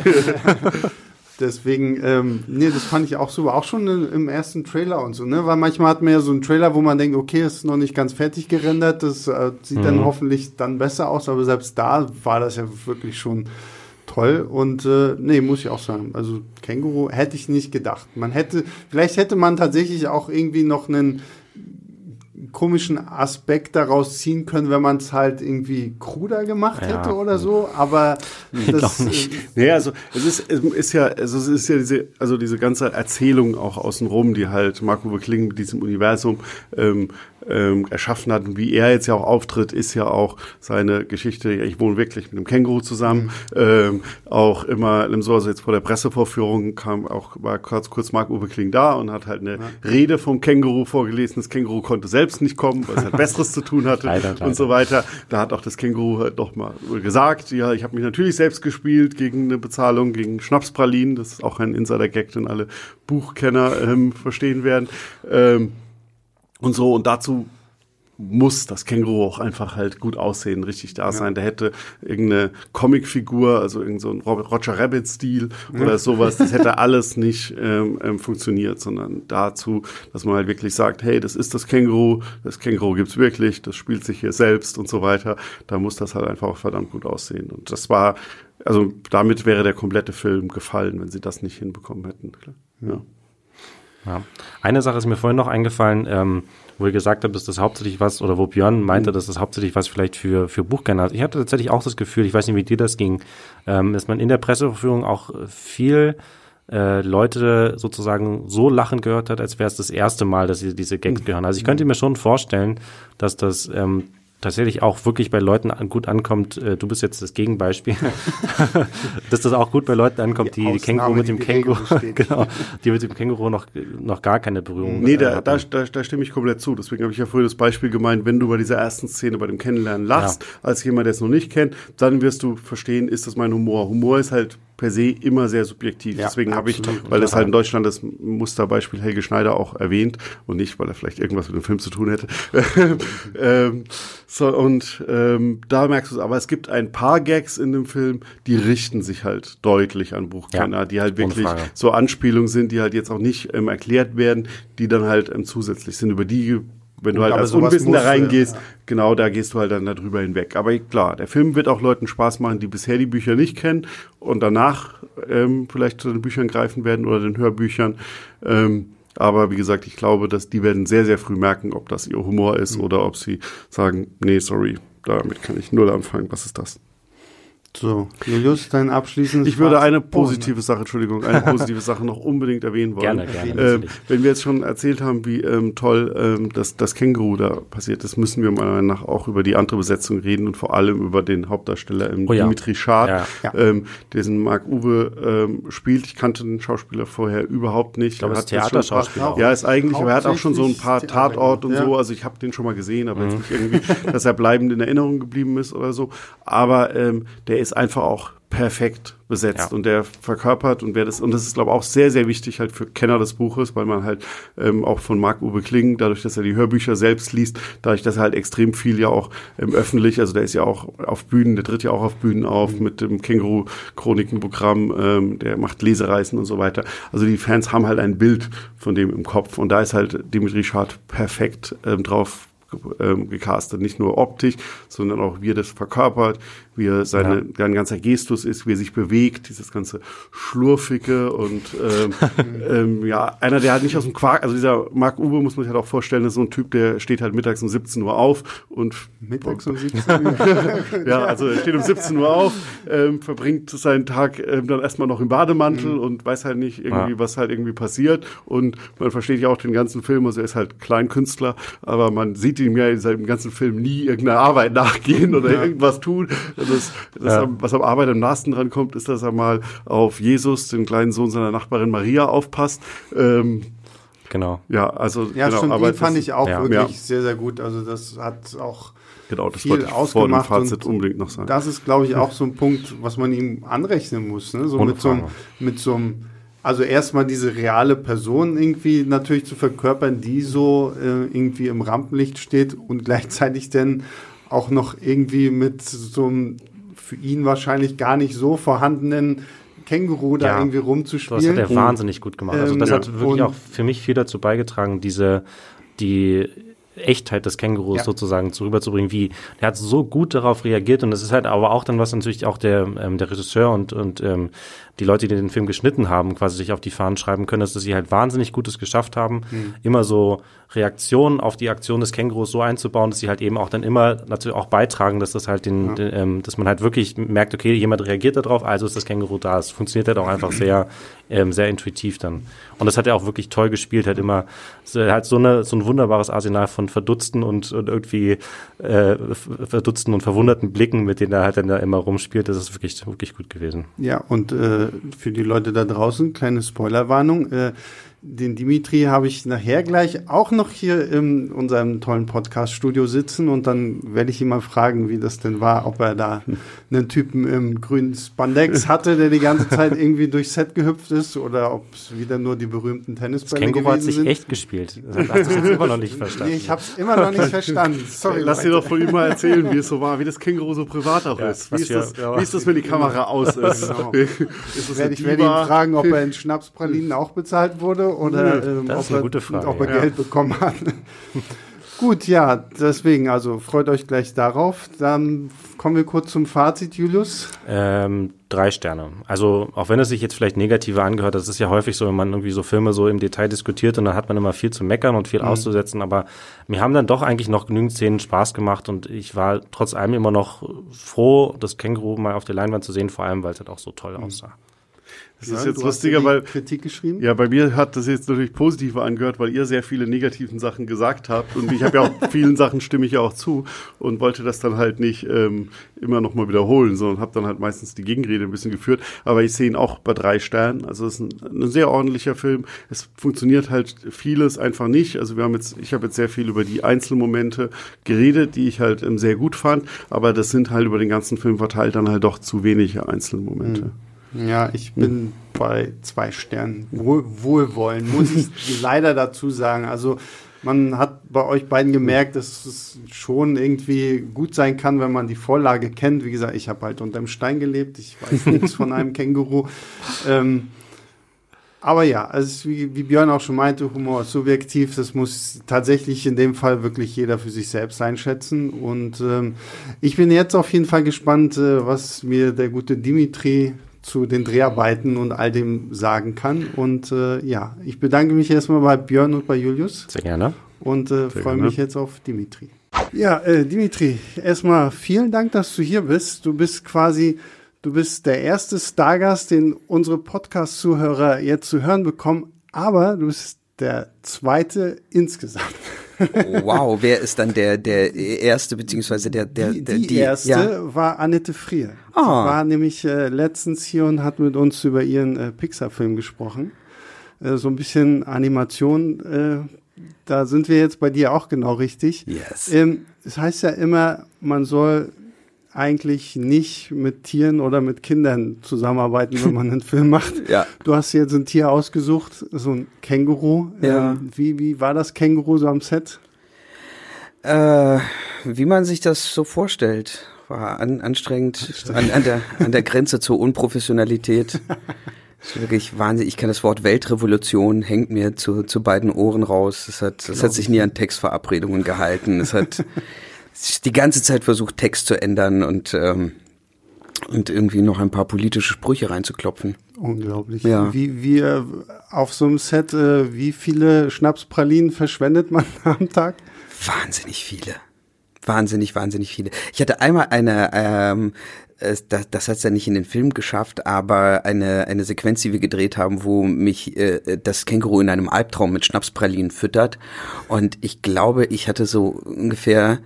Speaker 1: Deswegen, ähm, nee, das fand ich auch super, auch schon im ersten Trailer und so, ne, weil manchmal hat man ja so einen Trailer, wo man denkt, okay, ist noch nicht ganz fertig gerendert, das äh, sieht mhm. dann hoffentlich dann besser aus, aber selbst da war das ja wirklich schon toll, und äh, nee, muss ich auch sagen, also Känguru hätte ich nicht gedacht. Man hätte, vielleicht hätte man tatsächlich auch irgendwie noch einen komischen Aspekt daraus ziehen können, wenn man es halt irgendwie kruder gemacht ja. hätte oder so, aber das
Speaker 3: nicht.
Speaker 2: Nee, also es ist, es ist ja, also es ist ja diese, also diese ganze Erzählung auch außenrum, die halt Marc-Uwe Kling mit diesem Universum ähm, ähm, erschaffen hat, und wie er jetzt ja auch auftritt, ist ja auch seine Geschichte, ich wohne wirklich mit einem Känguru zusammen, mhm. ähm, auch immer so, also jetzt vor der Pressevorführung kam auch, war kurz, kurz Marc-Uwe Kling da und hat halt eine ja. Rede vom Känguru vorgelesen. Das Känguru konnte selbst nicht kommen, weil es halt Besseres zu tun hatte leider, und leider. so weiter. Da hat auch das Känguru halt doch mal gesagt, ja, ich habe mich natürlich selbst gespielt gegen eine Bezahlung, gegen Schnapspralinen. Das ist auch ein Insider-Gag, den alle Buchkenner ähm, verstehen werden. Ähm, und so, und dazu muss das Känguru auch einfach halt gut aussehen, richtig da sein. Ja. Der hätte irgendeine Comicfigur, also irgend so ein Roger Rabbit-Stil ja. oder sowas, das hätte alles nicht ähm, ähm, funktioniert, sondern dazu, dass man halt wirklich sagt, hey, das ist das Känguru, das Känguru gibt's wirklich, das spielt sich hier selbst und so weiter. Da muss das halt einfach auch verdammt gut aussehen. Und das war also damit wäre der komplette Film gefallen, wenn sie das nicht hinbekommen hätten. Klar. Ja.
Speaker 3: Ja. Eine Sache ist mir vorhin noch eingefallen, ähm, wo ihr gesagt habt, dass das hauptsächlich was, oder wo Björn meinte, mhm. dass das hauptsächlich was vielleicht für, für Buchkenner ist. Ich hatte tatsächlich auch das Gefühl, ich weiß nicht, wie dir das ging, ähm, dass man in der Presseverführung auch viel äh, Leute sozusagen so lachen gehört hat, als wäre es das erste Mal, dass sie diese Gags gehören. Also ich könnte mir schon vorstellen, dass das ähm, tatsächlich auch wirklich bei Leuten an, gut ankommt, äh, du bist jetzt das Gegenbeispiel, dass das auch gut bei Leuten ankommt, die, die Känguru mit dem Känguru, genau, die mit dem Känguru noch, noch gar keine Berührung
Speaker 2: Nee, da,
Speaker 3: äh,
Speaker 2: da, da, da stimme ich komplett zu. Deswegen habe ich ja vorhin das Beispiel gemeint, wenn du bei dieser ersten Szene bei dem Kennenlernen lachst, ja. als jemand, der es noch nicht kennt, dann wirst du verstehen, ist das mein Humor. Humor ist halt per se immer sehr subjektiv. Ja, deswegen habe ich, weil das halt in Deutschland das Musterbeispiel Helge Schneider auch erwähnt und nicht, weil er vielleicht irgendwas mit dem Film zu tun hätte. ähm, so, und ähm, da merkst du es, aber es gibt ein paar Gags in dem Film, die richten sich halt deutlich an Buchkenner, ja, die halt wirklich so Anspielungen sind, die halt jetzt auch nicht ähm, erklärt werden, die dann halt ähm, zusätzlich sind, über die wenn du halt als Unwissender reingehst, ja. genau, da gehst du halt dann darüber hinweg. Aber klar, der Film wird auch Leuten Spaß machen, die bisher die Bücher nicht kennen und danach ähm, vielleicht zu den Büchern greifen werden oder den Hörbüchern. Ähm, aber wie gesagt, ich glaube, dass die werden sehr, sehr früh merken, ob das ihr Humor ist mhm. oder ob sie sagen, nee, sorry, damit kann ich null anfangen. Was ist das?
Speaker 1: So, Julius, dein abschließendes
Speaker 2: Ich würde eine positive Sache, Entschuldigung, eine positive Sache noch unbedingt erwähnen wollen.
Speaker 3: Gerne, gerne.
Speaker 2: Ähm, wenn wir jetzt schon erzählt haben, wie ähm, toll ähm, das, das Känguru da passiert ist, müssen wir meiner Meinung nach auch über die andere Besetzung reden und vor allem über den Hauptdarsteller ähm, oh ja. Dimitri Schad, ja. Ja. Ähm, diesen Marc Uwe ähm, spielt. Ich kannte den Schauspieler vorher überhaupt nicht.
Speaker 3: Ich glaube, er ist Theaterschauspieler.
Speaker 2: Ja, ist eigentlich, aber er hat auch schon so ein paar Tatort und ja. so. Also ich habe den schon mal gesehen, aber mhm. jetzt nicht irgendwie, dass er bleibend in Erinnerung geblieben ist oder so. Aber ähm, der ist einfach auch perfekt besetzt ja. und der verkörpert und wer das und das ist glaube ich auch sehr sehr wichtig halt für Kenner des Buches, weil man halt ähm, auch von Marc-Uwe Kling, dadurch dass er die Hörbücher selbst liest, dadurch dass er halt extrem viel ja auch ähm, öffentlich, also der ist ja auch auf Bühnen, der tritt ja auch auf Bühnen auf mhm. mit dem Känguru-Chroniken-Programm, ähm, der macht Lesereisen und so weiter. Also die Fans haben halt ein Bild von dem im Kopf und da ist halt Dimitri Schad perfekt ähm, drauf Ähm, gecastet, nicht nur optisch, sondern auch wie er das verkörpert, wie er seine, ja. sein ganzer Gestus ist, wie er sich bewegt, dieses ganze Schlurfige und ähm, ähm, ja, einer, der halt nicht aus dem Quark, also dieser Marc Uwe muss man sich halt auch vorstellen, ist so ein Typ, der steht halt mittags um siebzehn Uhr auf und
Speaker 1: mittags um siebzehn Uhr?
Speaker 2: ja, also er steht um siebzehn Uhr auf, ähm, verbringt seinen Tag ähm, dann erstmal noch im Bademantel mhm. und weiß halt nicht irgendwie, ja. was halt irgendwie passiert und man versteht ja auch den ganzen Film, also er ist halt Kleinkünstler, aber man sieht ihm ja in seinem ganzen Film nie irgendeiner Arbeit nachgehen oder ja. irgendwas tun. Das, das ja. was am Arbeit am nahesten dran kommt, ist, dass er mal auf Jesus, den kleinen Sohn seiner Nachbarin Maria, aufpasst. Ähm,
Speaker 3: genau.
Speaker 2: Ja, also
Speaker 1: ja,
Speaker 2: genau,
Speaker 1: stimmt,
Speaker 2: aber
Speaker 1: den fand
Speaker 2: das,
Speaker 1: ich auch
Speaker 2: ja.
Speaker 1: wirklich
Speaker 2: ja.
Speaker 1: sehr, sehr gut. Also das hat auch
Speaker 2: genau, das
Speaker 1: viel
Speaker 2: wollte ich
Speaker 1: ausgemacht.
Speaker 2: vor dem Fazit unbedingt noch sagen.
Speaker 1: Das ist, glaube ich, auch so ein Punkt, was man ihm anrechnen muss. Ne? So mit so, einem, mit so einem Also erstmal diese reale Person irgendwie natürlich zu verkörpern, die so äh, irgendwie im Rampenlicht steht und gleichzeitig dann auch noch irgendwie mit so einem für ihn wahrscheinlich gar nicht so vorhandenen Känguru da
Speaker 3: ja,
Speaker 1: irgendwie rumzuspielen.
Speaker 3: Das hat er wahnsinnig gut gemacht. Also das ähm, hat wirklich auch für mich viel dazu beigetragen, diese die Echtheit des Kängurus ja. sozusagen zu rüberzubringen, wie der hat so gut darauf reagiert und das ist halt aber auch dann, was natürlich auch der ähm, der Regisseur und und ähm, die Leute, die den Film geschnitten haben, quasi sich auf die Fahnen schreiben können, dass sie halt wahnsinnig Gutes geschafft haben, mhm. immer so Reaktionen auf die Aktion des Kängurus so einzubauen, dass sie halt eben auch dann immer natürlich auch beitragen, dass das halt den, ja. den ähm, dass man halt wirklich merkt, okay, jemand reagiert darauf, also ist das Känguru da. Es funktioniert halt auch einfach sehr ähm, sehr intuitiv dann. Und das hat er auch wirklich toll gespielt, halt immer halt so eine so ein wunderbares Arsenal von verdutzten und, und irgendwie äh, verdutzten und verwunderten Blicken, mit denen er halt dann da immer rumspielt. Das ist wirklich wirklich gut gewesen.
Speaker 1: Ja, und äh, für die Leute da draußen, kleine Spoilerwarnung, äh, den Dimitri habe ich nachher gleich auch noch hier in unserem tollen Podcast-Studio sitzen und dann werde ich ihn mal fragen, wie das denn war, ob er da einen Typen im grünen Spandex hatte, der die ganze Zeit irgendwie durchs Set gehüpft ist oder ob es wieder nur die berühmten Tennisbälle gewesen sind.
Speaker 3: Das Känguru hat sich echt gespielt. Das hast du jetzt immer noch nicht verstanden.
Speaker 1: Nee, ich habe es immer noch nicht verstanden. Sorry.
Speaker 2: Lass dir doch von ihm mal erzählen, wie es so war, wie das Känguru so privat auch ja, ist. Wie ist, das, ja. wie ist das, wenn die Kamera aus ist?
Speaker 1: Genau. ist werde ich werde ihn fragen, ob er in Schnapspralinen auch bezahlt wurde oder ähm,
Speaker 3: das ist
Speaker 1: ob,
Speaker 3: eine
Speaker 1: er,
Speaker 3: gute Frage,
Speaker 1: ob er
Speaker 3: ja.
Speaker 1: Geld bekommen hat. Gut, ja, deswegen, also freut euch gleich darauf. Dann kommen wir kurz zum Fazit, Julius.
Speaker 3: Ähm, drei Sterne. Also auch wenn es sich jetzt vielleicht negativer angehört, das ist ja häufig so, wenn man irgendwie so Filme so im Detail diskutiert und dann hat man immer viel zu meckern und viel mhm. auszusetzen, aber mir haben dann doch eigentlich noch genügend Szenen Spaß gemacht und ich war trotz allem immer noch froh, das Känguru mal auf der Leinwand zu sehen, vor allem, weil es halt auch so toll mhm. aussah.
Speaker 2: Das ist jetzt lustiger, weil
Speaker 1: Kritik geschrieben?
Speaker 2: Ja, bei mir hat das jetzt natürlich positiver angehört, weil ihr sehr viele negativen Sachen gesagt habt und ich habe ja auch vielen Sachen stimme ich ja auch zu und wollte das dann halt nicht ähm, immer noch mal wiederholen, sondern habe dann halt meistens die Gegenrede ein bisschen geführt. Aber ich sehe ihn auch bei drei Sternen. Also es ist ein, ein sehr ordentlicher Film. Es funktioniert halt vieles einfach nicht. Also wir haben jetzt, ich habe jetzt sehr viel über die Einzelmomente geredet, die ich halt ähm, sehr gut fand. Aber das sind halt über den ganzen Film verteilt dann halt doch zu wenige Einzelmomente.
Speaker 1: Mhm. Ja, ich bin hm. bei zwei Sternen. Wohl, wohlwollend, muss ich leider dazu sagen. Also man hat bei euch beiden gemerkt, dass es schon irgendwie gut sein kann, wenn man die Vorlage kennt. Wie gesagt, ich habe halt unterm Stein gelebt. Ich weiß nichts von einem Känguru. Ähm, aber ja, also wie, wie Björn auch schon meinte, Humor ist subjektiv. Das muss tatsächlich in dem Fall wirklich jeder für sich selbst einschätzen. Und ähm, ich bin jetzt auf jeden Fall gespannt, äh, was mir der gute Dimitri zu den Dreharbeiten und all dem sagen kann. Und äh, ja, ich bedanke mich erstmal bei Björn und bei Julius.
Speaker 3: Sehr gerne.
Speaker 1: Und äh, freue mich jetzt auf Dimitri. Ja, äh, Dimitri, erstmal vielen Dank, dass du hier bist. Du bist quasi, du bist der erste Stargast, den unsere Podcast-Zuhörer jetzt zu hören bekommen, aber du bist der zweite insgesamt.
Speaker 4: Oh, wow, wer ist dann der der erste, beziehungsweise der der
Speaker 1: Die,
Speaker 4: der,
Speaker 1: die,
Speaker 4: die
Speaker 1: erste
Speaker 4: ja.
Speaker 1: war Annette Frier.
Speaker 4: Ah.
Speaker 1: Die war nämlich äh, letztens hier und hat mit uns über ihren äh, Pixar-Film gesprochen. Äh, so ein bisschen Animation, äh, da sind wir jetzt bei dir auch genau richtig.
Speaker 4: Yes.
Speaker 1: Ähm, es heißt ja immer, man soll eigentlich nicht mit Tieren oder mit Kindern zusammenarbeiten, wenn man einen Film macht.
Speaker 4: Ja.
Speaker 1: Du hast jetzt ein Tier ausgesucht, so ein Känguru.
Speaker 4: Ja.
Speaker 1: Ähm, wie, wie war das Känguru so am Set?
Speaker 4: Äh, wie man sich das so vorstellt, war an, anstrengend, anstrengend. An, an, der, an der Grenze zur Unprofessionalität. Das ist wirklich Wahnsinn. Ich kann das Wort Weltrevolution, hängt mir zu, zu beiden Ohren raus. Es hat, es hat sich nie an Textverabredungen gehalten. Es hat die ganze Zeit versucht, Text zu ändern und, ähm, und irgendwie noch ein paar politische Sprüche reinzuklopfen.
Speaker 1: Unglaublich.
Speaker 4: Ja.
Speaker 1: Wie, wie äh, auf so einem Set, äh, wie viele Schnapspralinen verschwendet man am Tag?
Speaker 4: Wahnsinnig viele. Wahnsinnig, wahnsinnig viele. Ich hatte einmal eine, ähm, das, das hat es ja nicht in den Film geschafft, aber eine eine Sequenz, die wir gedreht haben, wo mich äh, das Känguru in einem Albtraum mit Schnapspralinen füttert. Und ich glaube, ich hatte so ungefähr,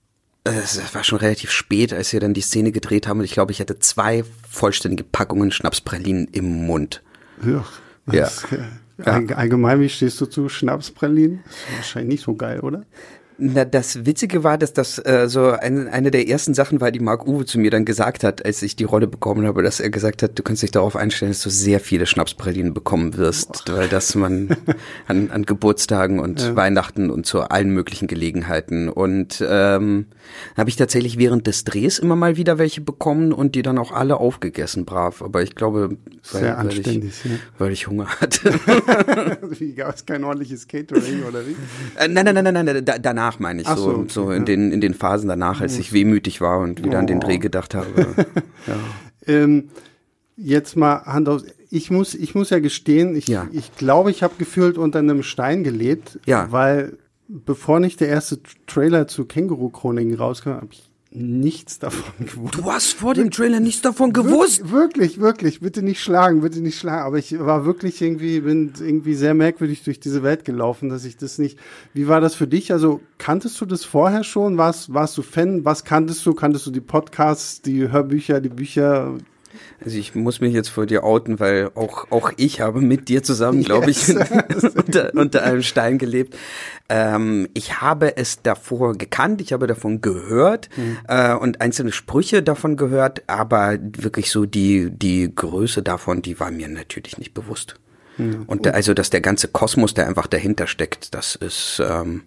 Speaker 4: es war schon relativ spät, als wir dann die Szene gedreht haben, und ich glaube, ich hatte zwei vollständige Packungen Schnapspralinen im Mund.
Speaker 1: Ja. Das, ja. All, allgemein, wie stehst du zu Schnapspralinen? Das ist wahrscheinlich nicht so geil, oder?
Speaker 4: Na, das Witzige war, dass das äh, so ein, eine der ersten Sachen war, die Marc Uwe zu mir dann gesagt hat, als ich die Rolle bekommen habe, dass er gesagt hat, du kannst dich darauf einstellen, dass du sehr viele Schnapspralinen bekommen wirst, Boah. weil das man an, an Geburtstagen und ja. Weihnachten und zu allen möglichen Gelegenheiten. Und ähm, habe ich tatsächlich während des Drehs immer mal wieder welche bekommen und die dann auch alle aufgegessen, brav. Aber ich glaube, weil,
Speaker 1: sehr
Speaker 4: weil, ich,
Speaker 1: ja.
Speaker 4: weil ich Hunger hatte.
Speaker 1: Wie, gab es kein ordentliches Catering oder wie?
Speaker 4: Äh, nein, nein, nein, nein, nein, da, danach meine ich,
Speaker 1: Ach
Speaker 4: so,
Speaker 1: so, okay,
Speaker 4: so in
Speaker 1: ja.
Speaker 4: den in den Phasen danach, als ich wehmütig war und wieder oh. an den Dreh gedacht habe.
Speaker 1: ja. ähm, jetzt mal Hand auf, ich muss, ich muss ja gestehen, ich,
Speaker 4: ja.
Speaker 1: ich glaube, ich habe gefühlt unter einem Stein gelebt,
Speaker 4: ja.
Speaker 1: weil bevor nicht der erste Trailer zu Känguru-Chroniken rauskam, habe ich nichts davon gewusst.
Speaker 4: Du hast vor dem Trailer nichts davon gewusst?
Speaker 1: Wirklich, wirklich, bitte nicht schlagen, bitte nicht schlagen. Aber ich war wirklich irgendwie, bin irgendwie sehr merkwürdig durch diese Welt gelaufen, dass ich das nicht. Wie war das für dich? Also kanntest du das vorher schon? Warst, warst du Fan? Was kanntest du? Kanntest du die Podcasts, die Hörbücher, die Bücher?
Speaker 4: Also ich muss mich jetzt vor dir outen, weil auch auch ich habe mit dir zusammen, glaube yes. ich, unter, unter einem Stein gelebt. Ähm, ich habe es davor gekannt, ich habe davon gehört mhm. äh, und einzelne Sprüche davon gehört, aber wirklich so die die Größe davon, die war mir natürlich nicht bewusst. Mhm. Und da, also, dass der ganze Kosmos, der einfach dahinter steckt, das ist ähm,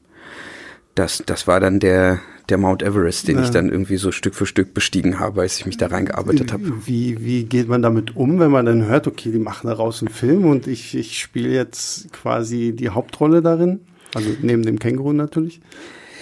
Speaker 4: das das war dann der der Mount Everest, den ja. ich dann irgendwie so Stück für Stück bestiegen habe, als ich mich da reingearbeitet habe.
Speaker 1: Wie, wie geht man damit um, wenn man dann hört, okay, die machen daraus einen Film und ich, ich spiele jetzt quasi die Hauptrolle darin? Also neben dem Känguru natürlich.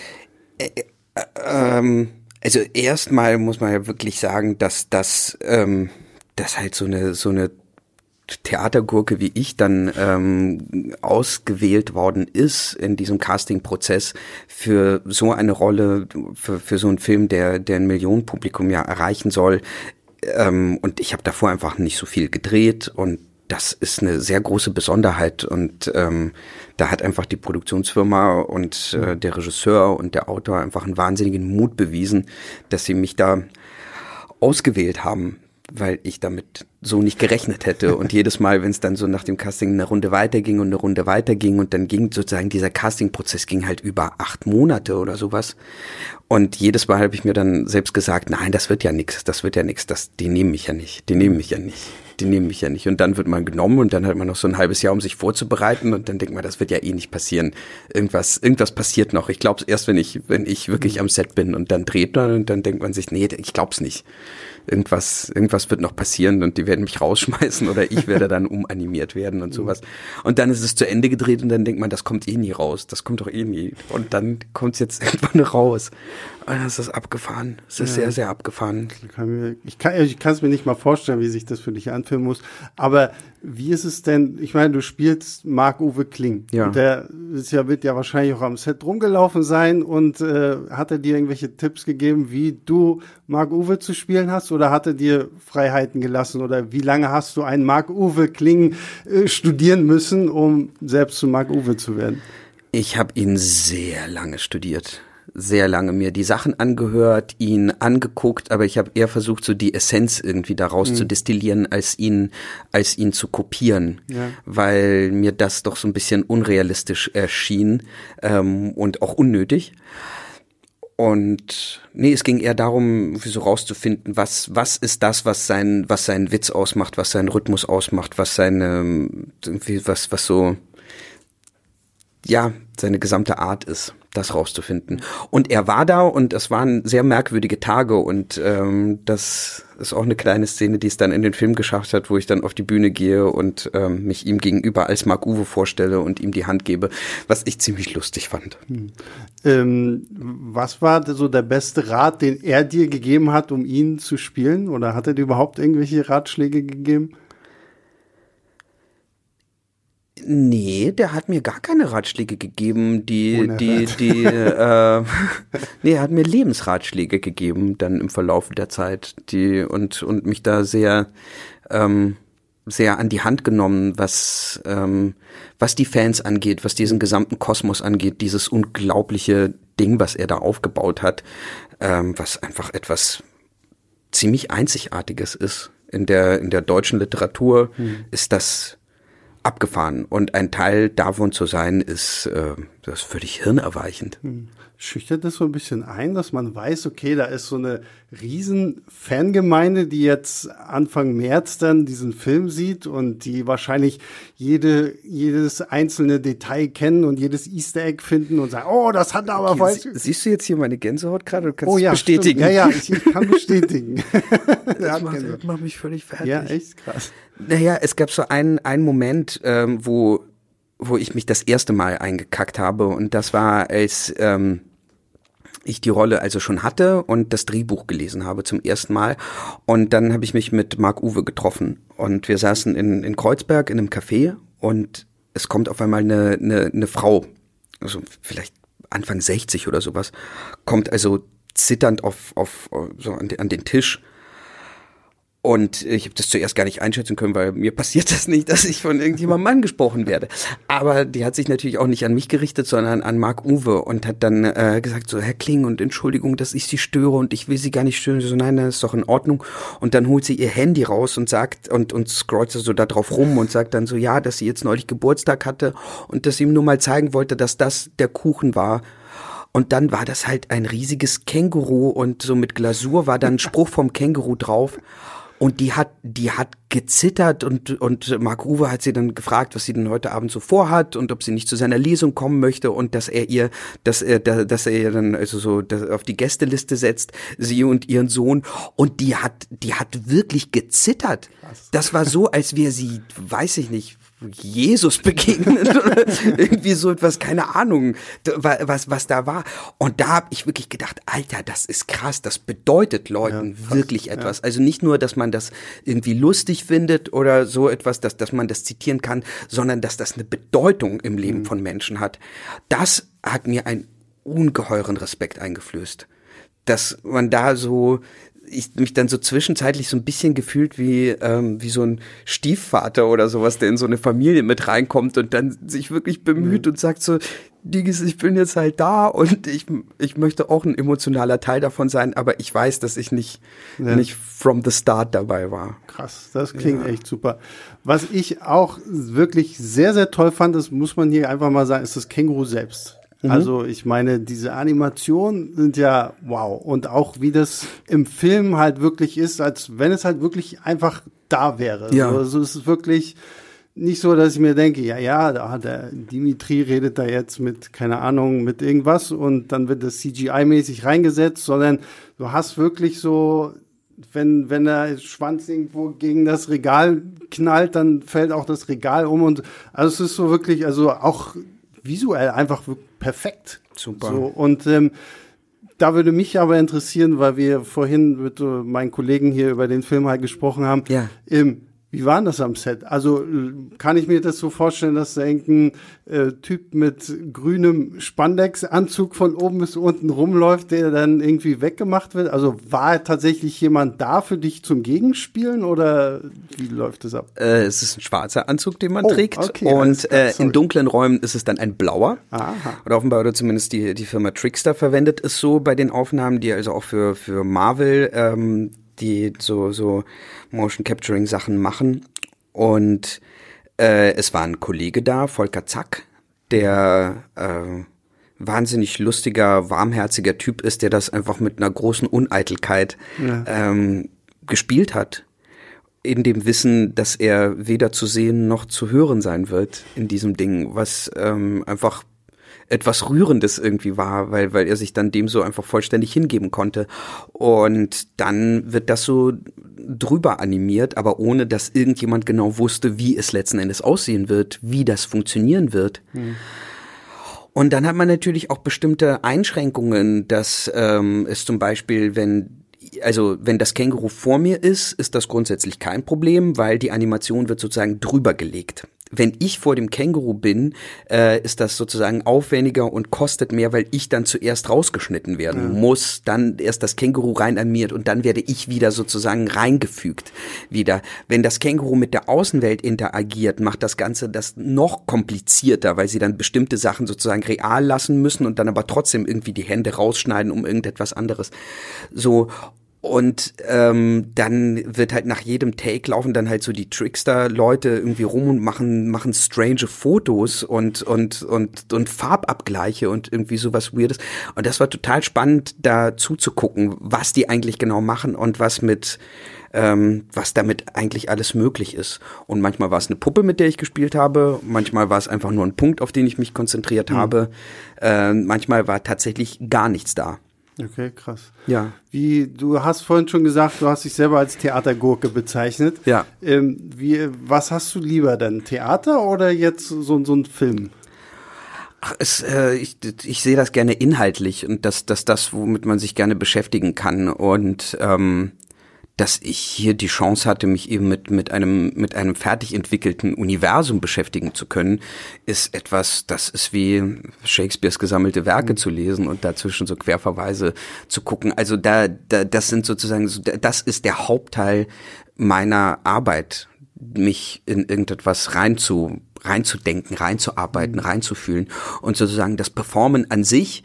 Speaker 4: Äh, äh, ähm, also erstmal muss man ja wirklich sagen, dass das, ähm, dass halt so eine so eine Theatergurke wie ich dann ähm, ausgewählt worden ist in diesem Castingprozess für so eine Rolle, für, für so einen Film, der, der ein Millionenpublikum ja erreichen soll. Ähm, und ich habe davor einfach nicht so viel gedreht und das ist eine sehr große Besonderheit und ähm, da hat einfach die Produktionsfirma und äh, der Regisseur und der Autor einfach einen wahnsinnigen Mut bewiesen, dass sie mich da ausgewählt haben, weil ich damit so nicht gerechnet hätte. Und jedes Mal, wenn es dann so nach dem Casting eine Runde weiterging und eine Runde weiterging und dann ging sozusagen dieser Castingprozess ging halt über acht Monate oder sowas. Und jedes Mal habe ich mir dann selbst gesagt, nein, das wird ja nix, das wird ja nix, das, die nehmen mich ja nicht, die nehmen mich ja nicht, die nehmen mich ja nicht. Und dann wird man genommen und dann hat man noch so ein halbes Jahr, um sich vorzubereiten und dann denkt man, das wird ja eh nicht passieren. Irgendwas, irgendwas passiert noch. Ich glaube es erst, wenn ich, wenn ich wirklich am Set bin und dann dreht man und dann denkt man sich, nee, ich glaub's nicht. Irgendwas, irgendwas wird noch passieren und die werden mich rausschmeißen oder ich werde dann umanimiert werden und sowas. Und dann ist es zu Ende gedreht und dann denkt man, das kommt eh nie raus, das kommt doch eh nie. Und dann kommt es jetzt irgendwann raus. Und das ist abgefahren. Es ist ja sehr, sehr abgefahren.
Speaker 1: Ich kann ich kann es mir nicht mal vorstellen, wie sich das für dich anfühlen muss. Aber wie ist es denn, ich meine, du spielst Marc-Uwe Kling.
Speaker 4: Ja.
Speaker 1: Und der ist ja, wird ja wahrscheinlich auch am Set rumgelaufen sein und äh, hat er dir irgendwelche Tipps gegeben, wie du Marc-Uwe zu spielen hast oder hat er dir Freiheiten gelassen oder wie lange hast du einen Marc-Uwe Kling äh, studieren müssen, um selbst zu Marc-Uwe zu werden?
Speaker 4: Ich habe ihn sehr lange studiert. Sehr lange mir die Sachen angehört, ihn angeguckt, aber ich habe eher versucht, so die Essenz irgendwie daraus mhm. zu destillieren, als ihn, als ihn zu kopieren, ja. weil mir das doch so ein bisschen unrealistisch erschien ähm, und auch unnötig. Und nee, es ging eher darum, so rauszufinden, was was ist das, was sein was seinen Witz ausmacht, was seinen Rhythmus ausmacht, was seine irgendwie was was so ja seine gesamte Art ist, das rauszufinden. Und er war da und es waren sehr merkwürdige Tage und ähm, das ist auch eine kleine Szene, die es dann in den Film geschafft hat, wo ich dann auf die Bühne gehe und ähm, mich ihm gegenüber als Marc-Uwe vorstelle und ihm die Hand gebe, was ich ziemlich lustig fand.
Speaker 1: Hm. Ähm, was war so der beste Rat, den er dir gegeben hat, um ihn zu spielen? Oder hat er dir überhaupt irgendwelche Ratschläge gegeben?
Speaker 4: Nee, der hat mir gar keine Ratschläge gegeben, die, Unerhört. die, die, äh, nee, er hat mir Lebensratschläge gegeben, dann im Verlauf der Zeit, die, und, und mich da sehr, ähm, sehr an die Hand genommen, was, ähm, was die Fans angeht, was diesen gesamten Kosmos angeht, dieses unglaubliche Ding, was er da aufgebaut hat, ähm, was einfach etwas ziemlich Einzigartiges ist. In der, in der deutschen Literatur hm. ist das abgefahren und ein Teil davon zu sein, ist äh, das ist völlig hirnerweichend.
Speaker 1: Hm. Schüchtert das so ein bisschen ein, dass man weiß, okay, da ist so eine riesen Fangemeinde, die jetzt Anfang März dann diesen Film sieht und die wahrscheinlich jede jedes einzelne Detail kennen und jedes Easter Egg finden und sagen, oh, das hat er aber falsch.
Speaker 4: Sie, siehst du jetzt hier meine Gänsehaut gerade? Du kannst
Speaker 1: oh, ja,
Speaker 4: es bestätigen.
Speaker 1: Stimmt. Ja, ja, ich, ich kann bestätigen.
Speaker 4: Das macht, das macht mich völlig fertig.
Speaker 1: Ja, echt krass.
Speaker 4: Naja, es gab so einen, einen Moment, ähm, wo wo ich mich das erste Mal eingekackt habe und das war, als ähm, ich die Rolle also schon hatte und das Drehbuch gelesen habe zum ersten Mal und dann habe ich mich mit Marc-Uwe getroffen und wir saßen in, in Kreuzberg in einem Café und es kommt auf einmal eine, eine, eine Frau, also vielleicht Anfang sechzig oder sowas, kommt also zitternd auf, auf so an den, an den Tisch. Und ich habe das zuerst gar nicht einschätzen können, weil mir passiert das nicht, dass ich von irgendjemandem angesprochen werde. Aber die hat sich natürlich auch nicht an mich gerichtet, sondern an Marc-Uwe und hat dann äh, gesagt, so Herr Kling und Entschuldigung, dass ich Sie störe und ich will Sie gar nicht stören. So nein, das ist doch in Ordnung. Und dann holt sie ihr Handy raus und sagt und und scrollt so da drauf rum und sagt dann so, ja, dass sie jetzt neulich Geburtstag hatte und dass sie ihm nur mal zeigen wollte, dass das der Kuchen war. Und dann war das halt ein riesiges Känguru und so mit Glasur war dann ein Spruch vom Känguru drauf. Und die hat, die hat gezittert und, und Marc-Uwe hat sie dann gefragt, was sie denn heute Abend so vorhat und ob sie nicht zu seiner Lesung kommen möchte und dass er ihr, dass er, dass er ihr dann also so auf die Gästeliste setzt, sie und ihren Sohn. Und die hat, die hat wirklich gezittert. Das war so, als wäre sie, weiß ich nicht, Jesus begegnet oder irgendwie so etwas, keine Ahnung, was was da war. Und da habe ich wirklich gedacht, Alter, das ist krass, das bedeutet Leuten ja, wirklich etwas. Ja. Also nicht nur, dass man das irgendwie lustig findet oder so etwas, dass, dass man das zitieren kann, sondern dass das eine Bedeutung im Leben mhm. von Menschen hat. Das hat mir einen ungeheuren Respekt eingeflößt. Dass man da so ich mich dann so zwischenzeitlich so ein bisschen gefühlt wie ähm, wie so ein Stiefvater oder sowas, der in so eine Familie mit reinkommt und dann sich wirklich bemüht mhm. und sagt so, Digis, ich bin jetzt halt da und ich ich möchte auch ein emotionaler Teil davon sein, aber ich weiß, dass ich nicht ja. nicht from the start dabei war.
Speaker 1: Krass, das klingt ja. echt super. Was ich auch wirklich sehr, sehr toll fand, das muss man hier einfach mal sagen, ist das Känguru selbst. Mhm. Also ich meine, diese Animationen sind ja wow. Und auch wie das im Film halt wirklich ist, als wenn es halt wirklich einfach da wäre. Ja. Also es ist wirklich nicht so, dass ich mir denke, ja, ja, da hat der Dimitri redet da jetzt mit, keine Ahnung, mit irgendwas und dann wird das C G I-mäßig reingesetzt, sondern du hast wirklich so, wenn, wenn der Schwanz irgendwo gegen das Regal knallt, dann fällt auch das Regal um und also es ist so wirklich, also auch visuell einfach perfekt.
Speaker 4: Super.
Speaker 1: So, und ähm, da würde mich aber interessieren, weil wir vorhin mit uh, meinen Kollegen hier über den Film halt gesprochen haben.
Speaker 4: Ja.
Speaker 1: Ähm, wie war das am Set? Also kann ich mir das so vorstellen, dass da irgendein äh, Typ mit grünem Spandex-Anzug von oben bis unten rumläuft, der dann irgendwie weggemacht wird? Also war tatsächlich jemand da für dich zum Gegenspielen oder wie läuft das ab?
Speaker 4: Äh, es ist ein schwarzer Anzug, den man
Speaker 1: oh,
Speaker 4: trägt
Speaker 1: okay,
Speaker 4: und äh, in dunklen Räumen ist es dann ein blauer.
Speaker 1: Aha.
Speaker 4: Oder offenbar, oder zumindest die, die Firma Trickster verwendet es so bei den Aufnahmen, die also auch für, für Marvel ähm, die so so Motion Capturing Sachen machen und äh, es war ein Kollege da, Volker Zack, der äh, wahnsinnig lustiger, warmherziger Typ ist, der das einfach mit einer großen Uneitelkeit ja. ähm, gespielt hat, in dem Wissen, dass er weder zu sehen noch zu hören sein wird in diesem Ding, was ähm, einfach etwas Rührendes irgendwie war, weil weil er sich dann dem so einfach vollständig hingeben konnte. Und dann wird das so drüber animiert, aber ohne, dass irgendjemand genau wusste, wie es letzten Endes aussehen wird, wie das funktionieren wird. Hm. Und dann hat man natürlich auch bestimmte Einschränkungen, dass ähm, es zum Beispiel, wenn Also wenn das Känguru vor mir ist, ist das grundsätzlich kein Problem, weil die Animation wird sozusagen drüber gelegt. Wenn ich vor dem Känguru bin, äh, ist das sozusagen aufwendiger und kostet mehr, weil ich dann zuerst rausgeschnitten werden ja. muss, dann erst das Känguru rein animiert und dann werde ich wieder sozusagen reingefügt wieder. Wenn das Känguru mit der Außenwelt interagiert, macht das Ganze das noch komplizierter, weil sie dann bestimmte Sachen sozusagen real lassen müssen und dann aber trotzdem irgendwie die Hände rausschneiden, um irgendetwas anderes. So. Und ähm, dann wird halt nach jedem Take laufen dann halt so die Trickster-Leute irgendwie rum und machen machen strange Fotos und und und und Farbabgleiche und irgendwie sowas Weirdes. Und das war total spannend, da zuzugucken, was die eigentlich genau machen und was mit ähm, was damit eigentlich alles möglich ist. Und manchmal war es eine Puppe, mit der ich gespielt habe. Manchmal war es einfach nur ein Punkt, auf den ich mich konzentriert mhm. habe. Äh, manchmal war tatsächlich gar nichts da.
Speaker 1: Okay, krass.
Speaker 4: Ja.
Speaker 1: Wie, du hast vorhin schon gesagt, du hast dich selber als Theatergurke bezeichnet.
Speaker 4: Ja.
Speaker 1: Ähm, wie, was hast du lieber denn? Theater oder jetzt so, so ein Film?
Speaker 4: Ach, es, äh, ich, ich sehe das gerne inhaltlich und das, das, das, womit man sich gerne beschäftigen kann und, ähm, dass ich hier die Chance hatte, mich eben mit mit einem mit einem fertig entwickelten Universum beschäftigen zu können, ist etwas, das ist wie Shakespeares gesammelte Werke mhm. zu lesen und dazwischen so Querverweise zu gucken. Also da, da das sind sozusagen so, das ist der Hauptteil meiner Arbeit, mich in irgendetwas reinzu reinzudenken, reinzuarbeiten, mhm. reinzufühlen und sozusagen das Performen an sich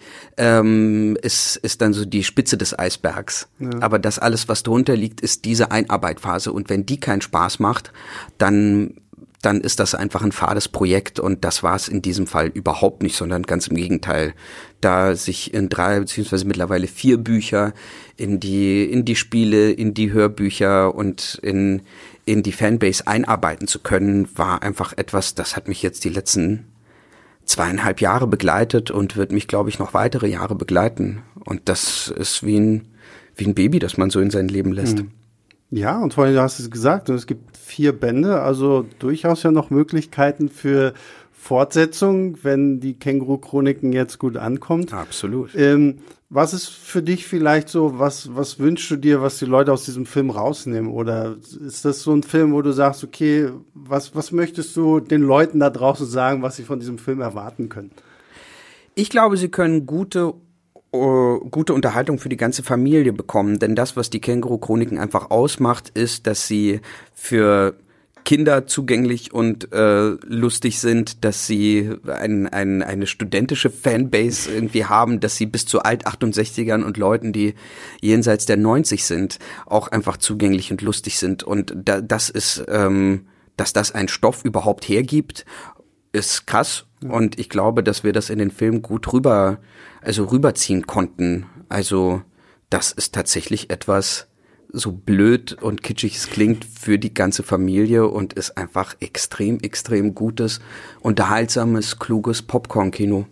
Speaker 4: ähm, ist ist dann so die Spitze des Eisbergs. Ja. Aber das alles, was drunter liegt, ist diese Einarbeitphase und wenn die keinen Spaß macht, dann dann ist das einfach ein fades Projekt und das war es in diesem Fall überhaupt nicht, sondern ganz im Gegenteil. Da sich in drei beziehungsweise mittlerweile vier Bücher in die in die Spiele, in die Hörbücher und in in die Fanbase einarbeiten zu können, war einfach etwas, das hat mich jetzt die letzten zweieinhalb Jahre begleitet und wird mich, glaube ich, noch weitere Jahre begleiten. Und das ist wie ein, wie ein Baby, das man so in sein Leben lässt.
Speaker 1: Ja, und vor allem, du hast es gesagt, es gibt vier Bände, also durchaus ja noch Möglichkeiten für Fortsetzung, wenn die Känguru-Chroniken jetzt gut ankommt.
Speaker 4: Absolut.
Speaker 1: Ähm, was ist für dich vielleicht so, was, was wünschst du dir, was die Leute aus diesem Film rausnehmen? Oder ist das so ein Film, wo du sagst, okay, was, was möchtest du den Leuten da draußen sagen, was sie von diesem Film erwarten können?
Speaker 4: Ich glaube, sie können gute gute Unterhaltung für die ganze Familie bekommen, denn das, was die Känguru-Chroniken einfach ausmacht, ist, dass sie für Kinder zugänglich und äh, lustig sind, dass sie ein, ein, eine studentische Fanbase irgendwie haben, dass sie bis zu Alt-achtundsechzigern und Leuten, die jenseits der neunzig sind, auch einfach zugänglich und lustig sind. Und da, das ist, ähm, dass das ein Stoff überhaupt hergibt, ist krass. Ja. Und ich glaube, dass wir das in den Film gut rüber, also rüberziehen konnten. Also das ist tatsächlich etwas, so blöd und kitschig es klingt, für die ganze Familie und ist einfach extrem, extrem gutes, unterhaltsames, kluges Popcorn-Kino.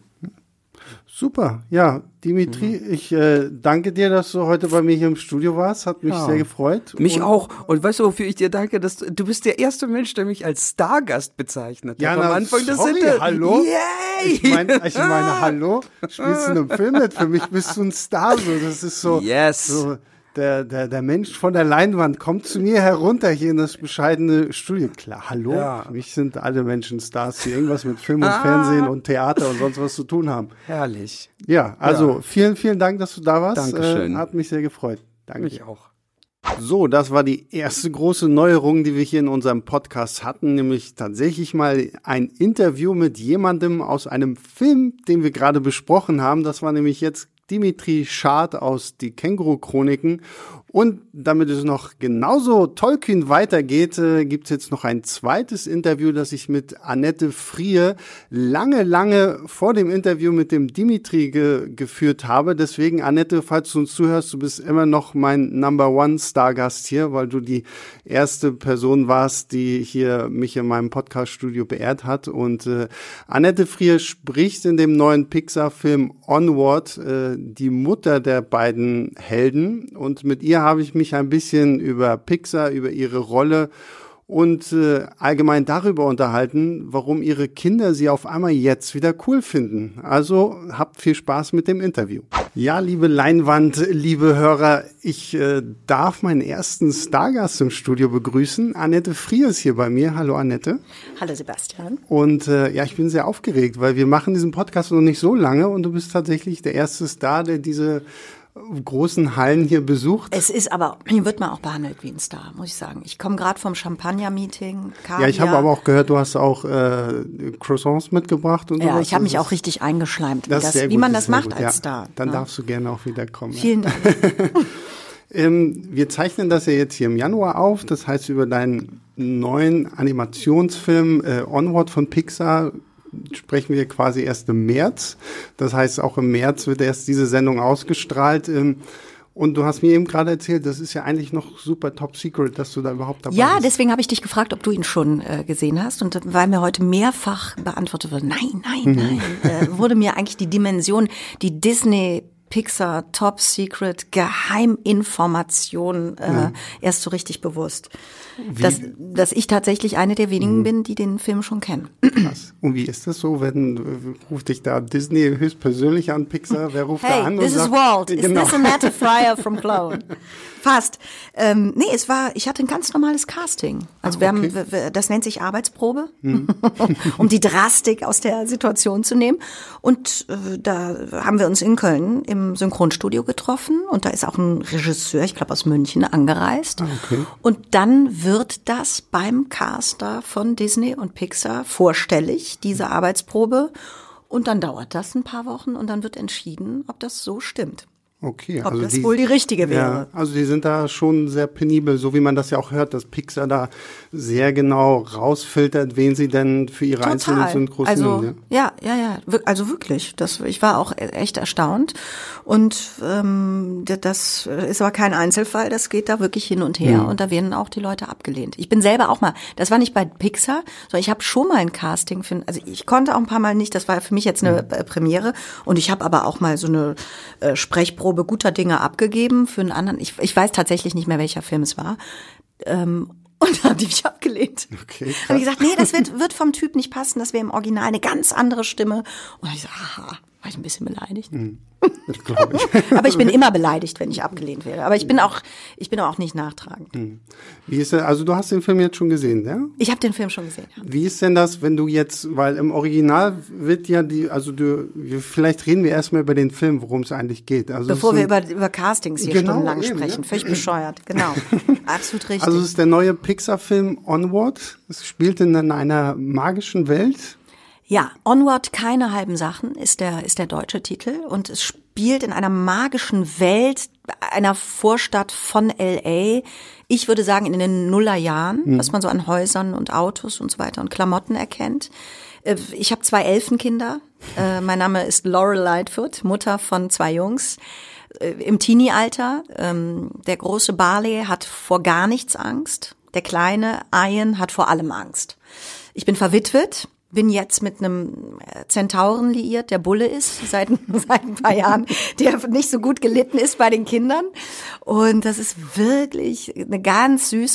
Speaker 1: Super, ja, Dimitri, mhm. ich äh, danke dir, dass du heute bei mir hier im Studio warst, hat mich ja. sehr gefreut.
Speaker 4: Mich
Speaker 1: und
Speaker 4: auch. Und weißt du, wofür ich dir danke? Dass du, du bist der erste Mensch, der mich als Stargast bezeichnet
Speaker 1: ja,
Speaker 4: hat.
Speaker 1: Am
Speaker 4: na, Anfang
Speaker 1: sorry,
Speaker 4: des
Speaker 1: hallo?
Speaker 4: Yay!
Speaker 1: Ich meine, ich meine, hallo? Spielst du in einem Film mit? Für mich bist du ein Star, so, das ist so,
Speaker 4: yes.
Speaker 1: so der, der, der Mensch von der Leinwand kommt zu mir herunter hier in das bescheidene Studio. Klar, hallo?
Speaker 4: Ja.
Speaker 1: Für mich sind alle Menschen Stars, die irgendwas mit Film und ah. Fernsehen und Theater und sonst was zu tun haben.
Speaker 4: Herrlich.
Speaker 1: Ja, also ja. vielen, vielen Dank, dass du da warst.
Speaker 4: Dankeschön.
Speaker 1: Äh, hat mich sehr gefreut. Danke.
Speaker 4: Mich auch.
Speaker 1: So, das war die erste große Neuerung, die wir hier in unserem Podcast hatten, nämlich tatsächlich mal ein Interview mit jemandem aus einem Film, den wir gerade besprochen haben. Das war nämlich jetzt Dimitri Schad aus Die Känguru-Chroniken. Und damit es noch genauso tollkühn weitergeht, äh, gibt es jetzt noch ein zweites Interview, das ich mit Annette Frier lange, lange vor dem Interview mit dem Dimitri ge- geführt habe. Deswegen, Annette, falls du uns zuhörst, du bist immer noch mein Number One Stargast hier, weil du die erste Person warst, die hier mich in meinem Podcast-Studio beehrt hat. Und äh, Annette Frier spricht in dem neuen Pixar-Film Onward äh, die Mutter der beiden Helden. Und mit ihr habe ich mich ein bisschen über Pixar, über ihre Rolle und äh, allgemein darüber unterhalten, warum ihre Kinder sie auf einmal jetzt wieder cool finden. Also habt viel Spaß mit dem Interview. Ja, liebe Leinwand, liebe Hörer, ich äh, darf meinen ersten Stargast im Studio begrüßen. Annette Frier ist hier bei mir. Hallo Annette.
Speaker 5: Hallo Sebastian.
Speaker 1: Und äh, ja, ich bin sehr aufgeregt, weil wir machen diesen Podcast noch nicht so lange und du bist tatsächlich der erste Star, der diese großen Hallen hier besucht.
Speaker 5: Es ist aber, hier wird man auch behandelt wie ein Star, muss ich sagen. Ich komme gerade vom Champagner-Meeting.
Speaker 1: Ja, ich habe aber auch gehört, du hast auch äh, Croissants mitgebracht und so.
Speaker 5: Ja, ich habe mich auch richtig eingeschleimt, wie,
Speaker 1: das
Speaker 5: das,
Speaker 1: gut,
Speaker 5: wie man das macht
Speaker 1: gut.
Speaker 5: als
Speaker 1: ja,
Speaker 5: Star.
Speaker 1: Dann
Speaker 5: ja.
Speaker 1: darfst du gerne auch wieder kommen.
Speaker 5: Vielen Dank.
Speaker 1: ähm, wir zeichnen das ja jetzt hier im Januar auf. Das heißt, über deinen neuen Animationsfilm äh, Onward von Pixar sprechen wir quasi erst im März. Das heißt, auch im März wird erst diese Sendung ausgestrahlt. Und du hast mir eben gerade erzählt, das ist ja eigentlich noch super top secret, dass du da überhaupt dabei
Speaker 5: ja,
Speaker 1: bist.
Speaker 5: Ja, deswegen habe ich dich gefragt, ob du ihn schon äh, gesehen hast. Und weil mir heute mehrfach beantwortet wurde, nein, nein, nein, äh, wurde mir eigentlich die Dimension, die Disney Pixar Top Secret Geheiminformation äh, ja. erst so richtig bewusst. Dass, dass ich tatsächlich eine der wenigen mhm. bin, die den Film schon kennen.
Speaker 1: Krass. Und wie ist das so, wenn ruft dich da Disney höchstpersönlich an, Pixar? Wer ruft
Speaker 5: hey,
Speaker 1: da an?
Speaker 5: This
Speaker 1: und
Speaker 5: is
Speaker 1: sagt,
Speaker 5: Walt.
Speaker 1: Genau.
Speaker 5: Is this Annette Frier from Clone? Fast. Ähm, nee, es war, ich hatte ein ganz normales Casting. Also
Speaker 1: Ach,
Speaker 5: wir
Speaker 1: okay.
Speaker 5: haben, wir, das nennt sich Arbeitsprobe,
Speaker 1: mhm.
Speaker 5: um die Drastik aus der Situation zu nehmen. Und äh, da haben wir uns in Köln im Synchronstudio getroffen und da ist auch ein Regisseur, ich glaube aus München, angereist.
Speaker 1: Ah, okay.
Speaker 5: Und dann wird das beim Caster von Disney und Pixar vorstellig, diese Arbeitsprobe. Und dann dauert das ein paar Wochen und dann wird entschieden, ob das so stimmt.
Speaker 1: Okay,
Speaker 5: Ob
Speaker 1: also
Speaker 5: das
Speaker 1: die,
Speaker 5: wohl die richtige wäre.
Speaker 1: Ja, also die sind da schon sehr penibel, so wie man das ja auch hört, dass Pixar da sehr genau rausfiltert, wen sie denn für ihre
Speaker 5: Total.
Speaker 1: einzelnen Synchros
Speaker 5: also,
Speaker 1: nehmen.
Speaker 5: Ja, ja, ja, also wirklich. Das, ich war auch echt erstaunt. Und ähm, das ist aber kein Einzelfall, das geht da wirklich hin und her. Mhm. Und da werden auch die Leute abgelehnt. Ich bin selber auch mal, das war nicht bei Pixar, sondern ich habe schon mal ein Casting für, also ich konnte auch ein paar Mal nicht, das war für mich jetzt eine mhm. Premiere. Und ich habe aber auch mal so eine äh, Sprechprobe Stichprobe guter Dinge abgegeben für einen anderen. Ich, ich weiß tatsächlich nicht mehr, welcher Film es war. Ähm, und habe die mich abgelehnt.
Speaker 1: Okay,
Speaker 5: habe ich gesagt, nee, das wird, wird vom Typ nicht passen, das wäre im Original eine ganz andere Stimme. Und dann habe ich gesagt, aha, war ich ein bisschen beleidigt.
Speaker 1: Mhm. Glaube ich.
Speaker 5: Aber ich bin immer beleidigt, wenn ich abgelehnt werde. Aber ich bin auch, ich bin auch nicht nachtragend.
Speaker 1: Mhm. Wie ist der, also du hast den Film jetzt schon gesehen, ja?
Speaker 5: Ich habe den Film schon gesehen, ja.
Speaker 1: Wie ist denn das, wenn du jetzt, weil im Original wird ja die, also du, vielleicht reden wir erstmal über den Film, worum es eigentlich geht. Also
Speaker 5: Bevor
Speaker 1: so,
Speaker 5: wir über, über Castings hier
Speaker 1: genau,
Speaker 5: stundenlang
Speaker 1: eben,
Speaker 5: sprechen.
Speaker 1: ja.
Speaker 5: Völlig bescheuert, genau. Absolut richtig.
Speaker 1: Also es ist der neue Pixar-Film Onward. Es spielt in einer magischen Welt.
Speaker 5: Ja, Onward, keine halben Sachen, ist der, ist der deutsche Titel. Und es spielt in einer magischen Welt, einer Vorstadt von L A. Ich würde sagen, in den Nullerjahren, mhm. was man so an Häusern und Autos und so weiter und Klamotten erkennt. Ich habe zwei Elfenkinder. Mein Name ist Laurel Lightfoot, Mutter von zwei Jungs. Im Teenie-Alter. Der große Barley hat vor gar nichts Angst. Der kleine Ian hat vor allem Angst. Ich bin verwitwet. Bin jetzt mit einem Zentauren liiert, der Bulle ist, seit, seit ein paar Jahren, der nicht so gut gelitten ist bei den Kindern. Und das ist wirklich eine ganz süße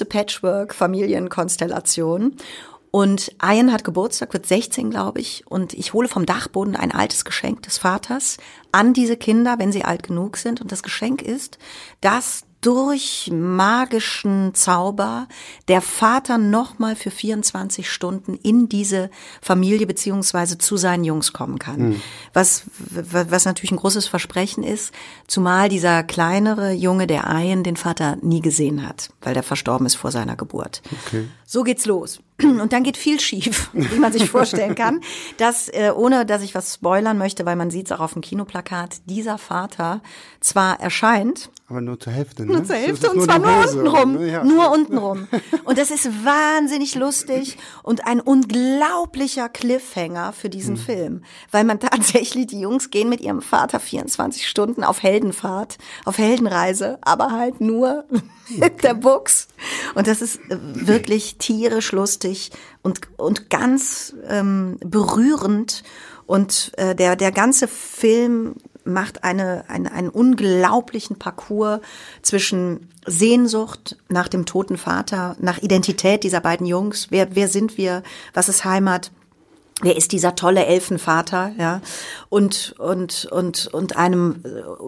Speaker 5: Patchwork-Familienkonstellation. Und Ian hat Geburtstag, wird sechzehn, glaube ich. Und ich hole vom Dachboden ein altes Geschenk des Vaters an diese Kinder, wenn sie alt genug sind. Und das Geschenk ist, dass durch magischen Zauber der Vater nochmal für vierundzwanzig Stunden in diese Familie beziehungsweise zu seinen Jungs kommen kann. Mhm. Was, was natürlich ein großes Versprechen ist, zumal dieser kleinere Junge, der Ian, den Vater nie gesehen hat, weil der verstorben ist vor seiner Geburt. Okay. So geht's los. Und dann geht viel schief, wie man sich vorstellen kann, dass, äh, ohne dass ich was spoilern möchte, weil man sieht es auch auf dem Kinoplakat, dieser Vater zwar erscheint,
Speaker 1: aber nur zur Hälfte, ne?
Speaker 5: Nur zur Hälfte und zwar nur untenrum. Ja. Nur untenrum. Und das ist wahnsinnig lustig und ein unglaublicher Cliffhanger für diesen hm. Film. Weil man tatsächlich, die Jungs gehen mit ihrem Vater vierundzwanzig Stunden auf Heldenfahrt, auf Heldenreise, aber halt nur mit der Buchs. Und das ist wirklich tierisch lustig und, und ganz ähm, berührend. Und äh, der, der ganze Film macht eine, eine, einen unglaublichen Parcours zwischen Sehnsucht nach dem toten Vater, nach Identität dieser beiden Jungs. Wer, wer sind wir? Was ist Heimat? Wer ist dieser tolle Elfenvater, ja? Und, und, und, und einem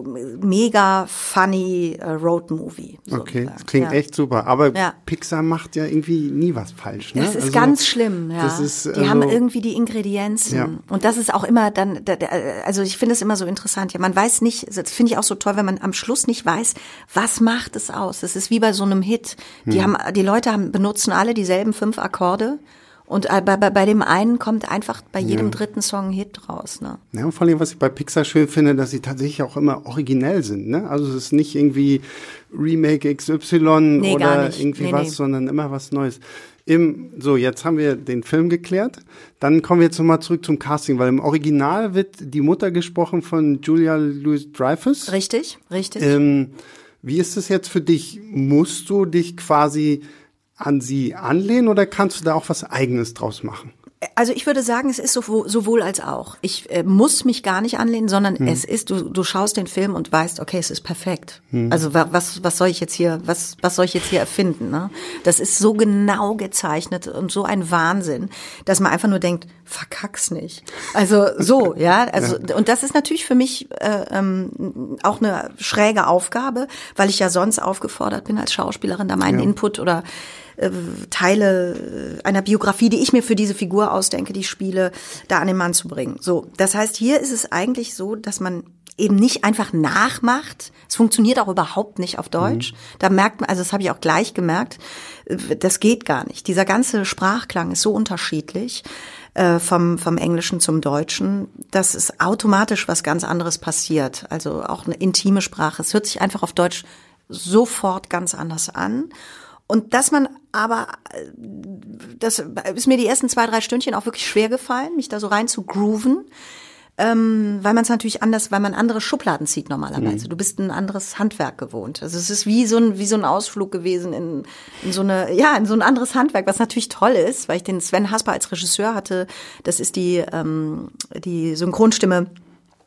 Speaker 5: mega funny Roadmovie.
Speaker 1: Okay, das klingt ja. echt super. Aber ja. Pixar macht ja irgendwie nie was falsch, ne?
Speaker 5: Das ist
Speaker 1: also,
Speaker 5: ganz schlimm, ja.
Speaker 1: Das ist,
Speaker 5: die
Speaker 1: also,
Speaker 5: haben irgendwie die Ingredienzen. Ja. Und das ist auch immer dann, also ich finde es immer so interessant. Ja, man weiß nicht, das finde ich auch so toll, wenn man am Schluss nicht weiß, was macht es aus? Das ist wie bei so einem Hit. Die hm. haben, die Leute haben, benutzen alle dieselben fünf Akkorde. Und bei, bei, bei dem einen kommt einfach bei jedem ja. dritten Song ein Hit raus. Ne?
Speaker 1: Ja, und vor allem, was ich bei Pixar schön finde, dass sie tatsächlich auch immer originell sind. Ne? Also es ist nicht irgendwie Remake X Y nee, oder irgendwie nee, was, nee. sondern immer was Neues. Im, so, jetzt haben wir den Film geklärt. Dann kommen wir jetzt nochmal zurück zum Casting, weil im Original wird die Mutter gesprochen von Julia Louis-Dreyfus.
Speaker 5: Richtig, richtig.
Speaker 1: Ähm, wie ist es jetzt für dich? Musst du dich quasi an sie anlehnen oder kannst du da auch was Eigenes draus machen?
Speaker 5: Also ich würde sagen, es ist sowohl, sowohl als auch. Ich äh, muss mich gar nicht anlehnen, sondern hm. es ist, du, du schaust den Film und weißt, okay, es ist perfekt. Hm. Also was, was soll ich jetzt hier, was, was soll ich jetzt hier erfinden? Ne? Das ist so genau gezeichnet und so ein Wahnsinn, dass man einfach nur denkt, verkack's nicht. Also so, ja. Also ja. Und das ist natürlich für mich äh, ähm, auch eine schräge Aufgabe, weil ich ja sonst aufgefordert bin als Schauspielerin, da meinen ja. Input oder Teile einer Biografie, die ich mir für diese Figur ausdenke, die ich spiele, da an den Mann zu bringen. So, das heißt, hier ist es eigentlich so, dass man eben nicht einfach nachmacht. Es funktioniert auch überhaupt nicht auf Deutsch. Mhm. Da merkt man, also das habe ich auch gleich gemerkt, das geht gar nicht. Dieser ganze Sprachklang ist so unterschiedlich äh, vom vom Englischen zum Deutschen, dass es automatisch was ganz anderes passiert. Also auch eine intime Sprache. Es hört sich einfach auf Deutsch sofort ganz anders an. Und dass man aber, das ist mir die ersten zwei, drei Stündchen auch wirklich schwer gefallen, mich da so rein zu grooven, ähm, weil man es natürlich anders, weil man andere Schubladen zieht normalerweise. Mhm. Du bist ein anderes Handwerk gewohnt. Also es ist wie so ein, wie so ein Ausflug gewesen in, in so eine, ja, in so ein anderes Handwerk, was natürlich toll ist, weil ich den Sven Hasper als Regisseur hatte. Das ist die, ähm, die Synchronstimme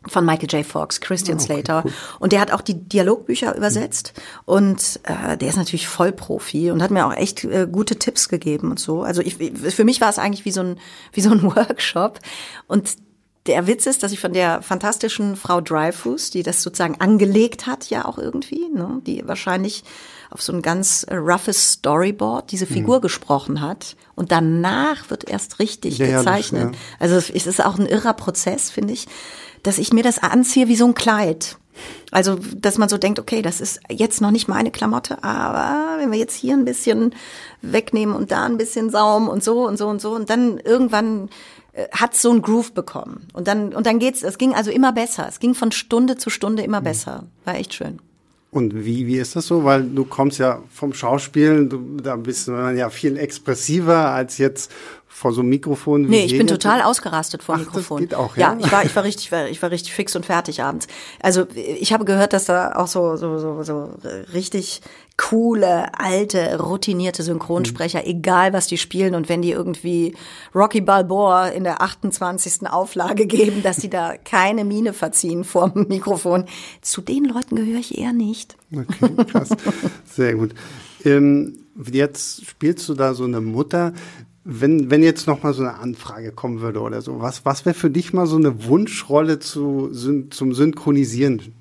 Speaker 5: von Michael J. Fox, Christian
Speaker 1: Ah, okay,
Speaker 5: Slater.
Speaker 1: cool.
Speaker 5: Und der hat auch die Dialogbücher übersetzt. Und äh, der ist natürlich Vollprofi und hat mir auch echt äh, gute Tipps gegeben und so. Also ich, für mich war es eigentlich wie so ein, wie so ein Workshop. Und der Witz ist, dass ich von der fantastischen Frau Dreyfus, die das sozusagen angelegt hat, ja auch irgendwie, ne, die wahrscheinlich auf so ein ganz äh, roughes Storyboard diese Figur mhm. gesprochen hat. Und danach wird erst richtig
Speaker 1: ja,
Speaker 5: gezeichnet.
Speaker 1: Ja, das, ja.
Speaker 5: Also es ist auch ein irrer Prozess, finde ich, dass ich mir das anziehe wie so ein Kleid. Also, dass man so denkt, okay, das ist jetzt noch nicht meine Klamotte, aber wenn wir jetzt hier ein bisschen wegnehmen und da ein bisschen Saum und so und so und so und dann irgendwann äh, hat es so einen Groove bekommen. Und dann, und dann geht's, es ging also immer besser. Es ging von Stunde zu Stunde immer mhm. besser. War echt schön.
Speaker 1: Und wie, wie ist das so? Weil du kommst ja vom Schauspielen, du, da bist du dann ja viel expressiver als jetzt vor so einem Mikrofon. Wie
Speaker 5: nee, ich bin
Speaker 1: jetzt.
Speaker 5: total ausgerastet vor dem
Speaker 1: Ach,
Speaker 5: Mikrofon.
Speaker 1: Das geht auch, ja?
Speaker 5: Ja, ich war, ich war richtig, ich war richtig fix und fertig abends. Also ich habe gehört, dass da auch so, so, so, so richtig coole, alte, routinierte Synchronsprecher, mhm. egal was die spielen und wenn die irgendwie Rocky Balboa in der achtundzwanzigsten Auflage geben, dass die da keine Miene verziehen vor dem Mikrofon. Zu den Leuten gehöre ich eher nicht.
Speaker 1: Okay, krass. Sehr gut. Ähm, jetzt spielst du da so eine Mutter. Wenn, wenn jetzt noch mal so eine Anfrage kommen würde oder so, was, was wäre für dich mal so eine Wunschrolle zu, zum Synchronisieren?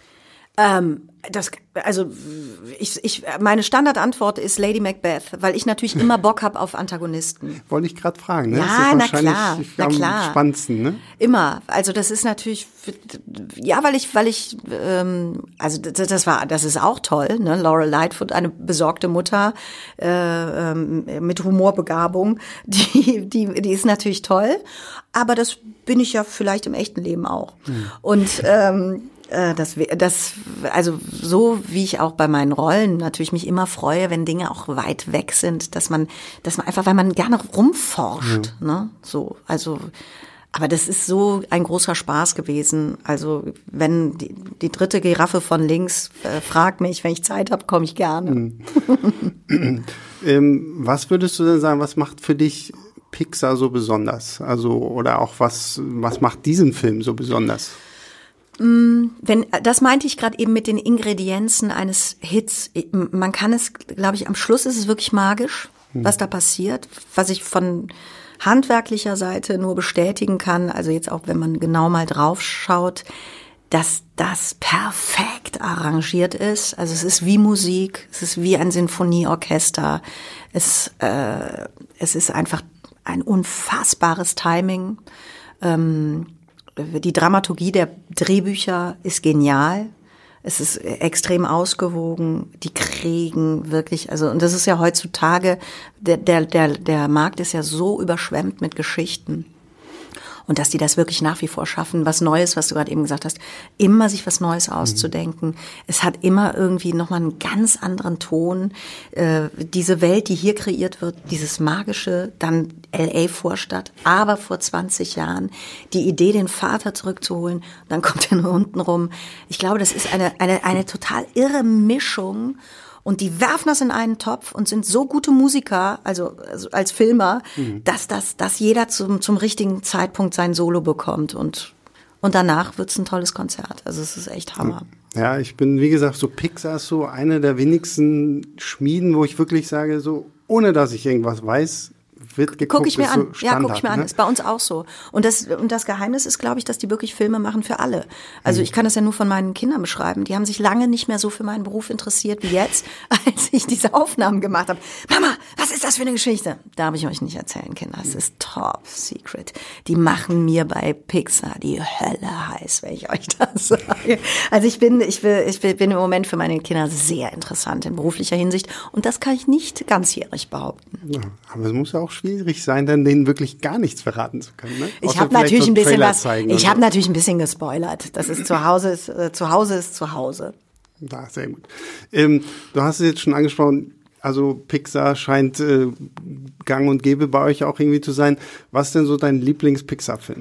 Speaker 5: Ähm, das, also ich, ich, meine Standardantwort ist Lady Macbeth, weil ich natürlich immer Bock habe auf Antagonisten.
Speaker 1: Wollte ich gerade fragen, ne?
Speaker 5: Ja,
Speaker 1: das ist
Speaker 5: na
Speaker 1: wahrscheinlich
Speaker 5: klar, na
Speaker 1: am
Speaker 5: klar.
Speaker 1: spannendsten, ne?
Speaker 5: Immer. Also das ist natürlich, ja, weil ich, weil ich, ähm, also das, das war, das ist auch toll, ne? Laurel Lightfoot, eine besorgte Mutter äh, ähm, mit Humorbegabung, die, die, die ist natürlich toll. Aber das bin ich ja vielleicht im echten Leben auch. Mhm. Und ähm, Das, das, also so wie ich auch bei meinen Rollen natürlich mich immer freue, wenn Dinge auch weit weg sind, dass man, dass man einfach, weil man gerne rumforscht, ja. ne, so, also, aber das ist so ein großer Spaß gewesen. Also wenn die, die dritte Giraffe von links äh, fragt mich, wenn ich Zeit habe, komme ich gerne.
Speaker 1: Mhm. ähm, was würdest du denn sagen, was macht für dich Pixar so besonders? Also oder auch was, was macht diesen Film so besonders?
Speaker 5: Wenn, das meinte ich gerade eben mit den Ingredienzen eines Hits. Man kann es, glaube ich, am Schluss ist es wirklich magisch, was da passiert, was ich von handwerklicher Seite nur bestätigen kann. Also jetzt auch, wenn man genau mal drauf schaut, dass das perfekt arrangiert ist. Also es ist wie Musik, es ist wie ein Sinfonieorchester. Es, äh, es ist einfach ein unfassbares Timing. Ähm, Die Dramaturgie der Drehbücher ist genial. Es ist extrem ausgewogen. Die kriegen wirklich, also, und das ist ja heutzutage, der, der, der, der Markt ist ja so überschwemmt mit Geschichten. Und dass die das wirklich nach wie vor schaffen, was Neues, was du gerade eben gesagt hast, immer sich was Neues auszudenken. Mhm. Es hat immer irgendwie nochmal einen ganz anderen Ton. Äh, diese Welt, die hier kreiert wird, dieses magische, dann L A-Vorstadt, aber vor zwanzig Jahren, die Idee, den Vater zurückzuholen, dann kommt er nur unten rum. Ich glaube, das ist eine, eine, eine total irre Mischung. Und die werfen das in einen Topf und sind so gute Musiker, also, also als Filmer, mhm. dass, das, dass jeder zum, zum richtigen Zeitpunkt sein Solo bekommt. Und, und danach wird's ein tolles Konzert. Also es ist echt Hammer.
Speaker 1: Ja, ich bin, wie gesagt, so Pixar ist so eine der wenigsten Schmieden, wo ich wirklich sage, so ohne dass ich irgendwas weiß, wird geguckt.
Speaker 5: Guck ich mir an.
Speaker 1: So
Speaker 5: ja, guck ich mir
Speaker 1: ne?
Speaker 5: an. Ist bei uns auch so. Und das, und das Geheimnis ist, glaube ich, dass die wirklich Filme machen für alle. Also mhm. ich kann das ja nur von meinen Kindern beschreiben. Die haben sich lange nicht mehr so für meinen Beruf interessiert wie jetzt, als ich diese Aufnahmen gemacht habe. Mama, was ist das für eine Geschichte? Darf ich euch nicht erzählen, Kinder. Das ist top secret. Die machen mir bei Pixar die Hölle heiß, wenn ich euch das sage. Also ich bin, ich will, ich bin im Moment für meine Kinder sehr interessant in beruflicher Hinsicht. Und das kann ich nicht ganzjährig behaupten.
Speaker 1: Ja, aber es muss ja auch schwierig sein, dann denen wirklich gar nichts verraten zu können. Ne?
Speaker 5: Ich habe natürlich so ein bisschen was. Ich habe natürlich ein bisschen gespoilert. Das ist zu Hause ist äh, zu Hause ist zu Hause.
Speaker 1: Ja, sehr gut. Ähm, du hast es jetzt schon angesprochen. Also Pixar scheint äh, gang und gäbe bei euch auch irgendwie zu sein. Was ist denn so dein Lieblings-Pixar-Film?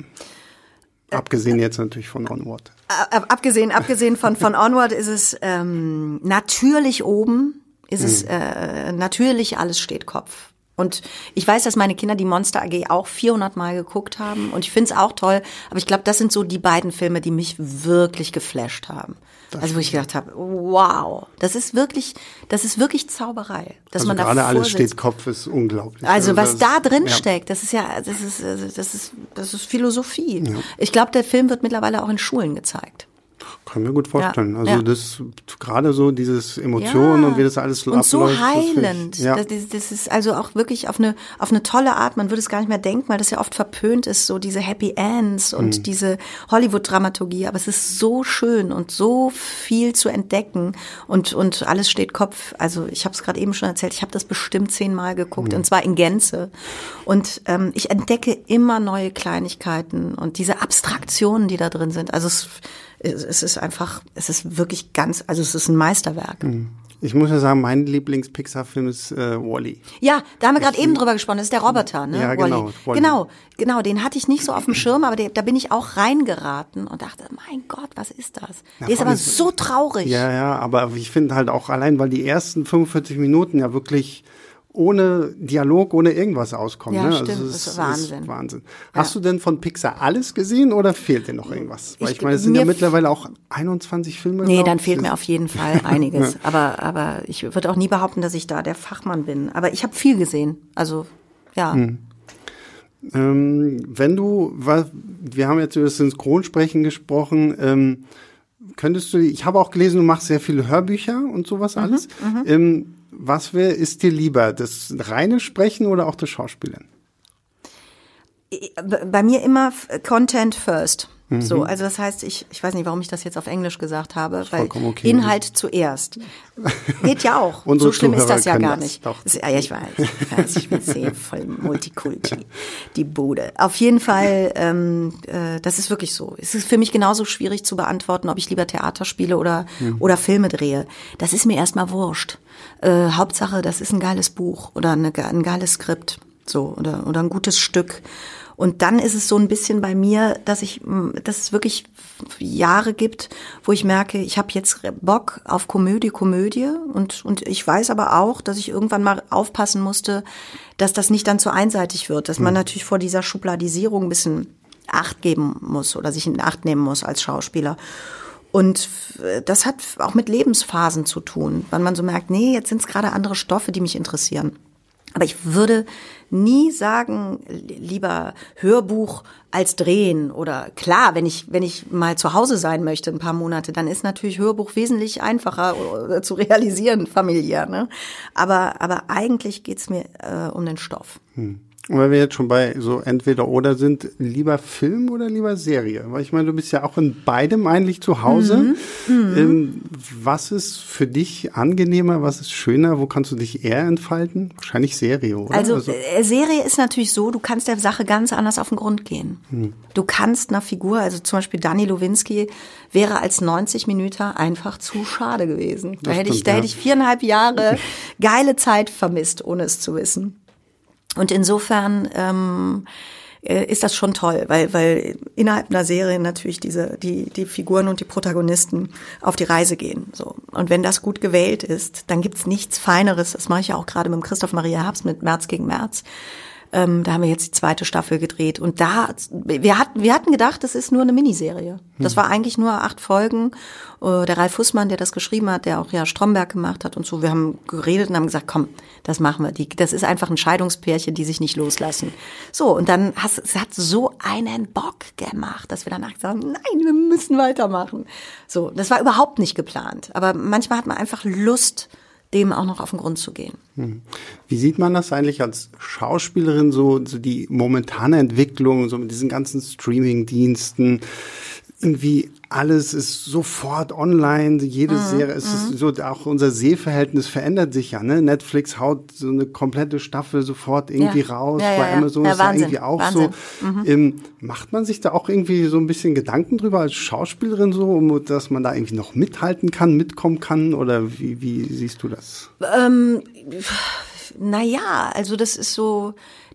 Speaker 1: Abgesehen jetzt natürlich von Onward.
Speaker 5: Äh, abgesehen, abgesehen von von Onward ist es ähm, natürlich oben. Ist es äh, natürlich alles steht Kopf. Und ich weiß, dass meine Kinder die Monster A G auch vierhundert Mal geguckt haben und ich finde es auch toll, aber ich glaube, das sind so die beiden Filme, die mich wirklich geflasht haben. Das also wo ich gedacht habe, wow, das ist wirklich, das ist wirklich Zauberei, dass
Speaker 1: also
Speaker 5: man da
Speaker 1: gerade alles
Speaker 5: sitzt.
Speaker 1: steht Kopf ist unglaublich.
Speaker 5: Also was
Speaker 1: das,
Speaker 5: da drin
Speaker 1: ja.
Speaker 5: steckt, das ist ja, das ist, das ist, das ist Philosophie. Ja. Ich glaube, der Film wird mittlerweile auch in Schulen gezeigt.
Speaker 1: Kann mir gut vorstellen.
Speaker 5: Ja,
Speaker 1: also
Speaker 5: ja.
Speaker 1: das gerade so dieses Emotionen
Speaker 5: ja.
Speaker 1: und wie das alles
Speaker 5: und
Speaker 1: abläuft.
Speaker 5: so heilend.
Speaker 1: Das, ja.
Speaker 5: das, das ist also auch wirklich auf eine auf eine tolle Art. Man würde es gar nicht mehr denken, weil das ja oft verpönt ist, so diese Happy Ends und mhm. diese Hollywood-Dramaturgie. Aber es ist so schön und so viel zu entdecken und und alles steht Kopf. Also ich habe es gerade eben schon erzählt. Ich habe das bestimmt zehnmal geguckt mhm. und zwar in Gänze. Und ähm, ich entdecke immer neue Kleinigkeiten und diese Abstraktionen, die da drin sind. Also es Es ist einfach, es ist wirklich ganz, also es ist ein Meisterwerk.
Speaker 1: Ich muss ja sagen, mein Lieblings-Pixar-Film ist äh, Wall-E.
Speaker 5: Ja, da haben wir gerade eben drüber gesprochen, das ist der Roboter, ne?
Speaker 1: Ja, genau.
Speaker 5: Wall-E. Genau, genau, den hatte ich nicht so auf dem Schirm, aber der, da bin ich auch reingeraten und dachte, mein Gott, was ist das? Der ja, ist aber ist, so traurig.
Speaker 1: Ja, ja, aber ich finde halt auch allein, weil die ersten fünfundvierzig Minuten ja wirklich ohne Dialog, ohne irgendwas auskommen.
Speaker 5: Ja,
Speaker 1: ne?
Speaker 5: stimmt,
Speaker 1: also
Speaker 5: das ist Wahnsinn.
Speaker 1: Ist Wahnsinn.
Speaker 5: Ja.
Speaker 1: Hast du denn von Pixar alles gesehen oder fehlt dir noch irgendwas? Weil ich, ich meine, es sind ja mittlerweile auch einundzwanzig Filme.
Speaker 5: Nee, dann fehlt mir auf jeden Fall einiges. ja. Aber aber ich würde auch nie behaupten, dass ich da der Fachmann bin. Aber ich habe viel gesehen. Also, ja.
Speaker 1: Hm. Ähm, wenn du, wir haben jetzt über das Synchronsprechen gesprochen, ähm, könntest du, ich habe auch gelesen, du machst sehr viele Hörbücher und sowas alles. Mhm, ähm, was wär, ist dir lieber, das reine Sprechen oder auch das Schauspielern?
Speaker 5: Bei mir immer Content first.
Speaker 1: Mhm.
Speaker 5: So, also das heißt, ich, ich weiß nicht, warum ich das jetzt auf Englisch gesagt habe, weil
Speaker 1: okay.
Speaker 5: Inhalt zuerst. Geht ja auch.
Speaker 1: Unsere
Speaker 5: so schlimm ist das ja gar
Speaker 1: das.
Speaker 5: nicht.
Speaker 1: Doch.
Speaker 5: Das, ja, ich weiß. Ich, weiß, ich bin sehr voll Multikulti, die Bude. Auf jeden Fall, ähm, äh, das ist wirklich so. Es ist für mich genauso schwierig zu beantworten, ob ich lieber Theater spiele oder, mhm. oder Filme drehe. Das ist mir erstmal wurscht. Äh, Hauptsache, das ist ein geiles Buch oder eine, ein geiles Skript. So, oder, oder ein gutes Stück. Und dann ist es so ein bisschen bei mir, dass ich, dass es wirklich Jahre gibt, wo ich merke, ich habe jetzt Bock auf Komödie, Komödie und und ich weiß aber auch, dass ich irgendwann mal aufpassen musste, dass das nicht dann zu einseitig wird, dass man mhm. natürlich vor dieser Schubladisierung ein bisschen Acht geben muss oder sich in Acht nehmen muss als Schauspieler. Und das hat auch mit Lebensphasen zu tun, wenn man so merkt, nee, jetzt sind es gerade andere Stoffe, die mich interessieren. Aber ich würde nie sagen, lieber Hörbuch als drehen oder klar, wenn ich wenn ich mal zu Hause sein möchte ein paar Monate, dann ist natürlich Hörbuch wesentlich einfacher zu realisieren familiär, ne? Aber aber eigentlich geht's mir äh, um den Stoff.
Speaker 1: Hm. Und wenn wir jetzt schon bei so entweder oder sind, lieber Film oder lieber Serie? Weil ich meine, du bist ja auch in beidem eigentlich zu Hause. Mhm. Ähm, was ist für dich angenehmer, was ist schöner, wo kannst du dich eher entfalten? Wahrscheinlich Serie, oder?
Speaker 5: Also, also Serie ist natürlich so, du kannst der Sache ganz anders auf den Grund gehen. Mhm. Du kannst einer Figur, also zum Beispiel Danny Lowinski, wäre als neunzig Minuten einfach zu schade gewesen. Da hätte, stimmt, ich, da ja. hätte ich viereinhalb Jahre geile Zeit vermisst, ohne es zu wissen. Und insofern ähm, ist das schon toll, weil weil innerhalb einer Serie natürlich diese die die Figuren und die Protagonisten auf die Reise gehen. So, und wenn das gut gewählt ist, dann gibt's nichts Feineres. Das mache ich ja auch gerade mit dem Christoph Maria Herbst mit März gegen März. Ähm, da haben wir jetzt die zweite Staffel gedreht und da wir hatten wir hatten gedacht, das ist nur eine Miniserie. Das war eigentlich nur acht Folgen. Äh, der Ralf Fußmann, der das geschrieben hat, der auch ja Stromberg gemacht hat und so. Wir haben geredet und haben gesagt, komm, das machen wir. Die, das ist einfach ein Scheidungspärchen, die sich nicht loslassen. So, und dann hast, es hat so einen Bock gemacht, dass wir danach gesagt haben, nein, wir müssen weitermachen. So, das war überhaupt nicht geplant. Aber manchmal hat man einfach Lust, dem auch noch auf den Grund zu gehen.
Speaker 1: Wie sieht man das eigentlich als Schauspielerin, so, so die momentane Entwicklung, so mit diesen ganzen Streaming-Diensten? Irgendwie alles ist sofort online, jede mhm, Serie, es ist so, auch unser Sehverhältnis verändert sich ja, ne? Netflix haut so eine komplette Staffel sofort irgendwie ja. raus,
Speaker 5: ja, ja,
Speaker 1: bei Amazon
Speaker 5: ja,
Speaker 1: ist
Speaker 5: Wahnsinn,
Speaker 1: ja irgendwie auch
Speaker 5: Wahnsinn.
Speaker 1: so.
Speaker 5: Mhm.
Speaker 1: Ähm, macht man sich da auch irgendwie so ein bisschen Gedanken drüber als Schauspielerin so, um, dass man da irgendwie noch mithalten kann, mitkommen kann, oder wie, wie siehst du das?
Speaker 5: Ähm, naja, also das ist so,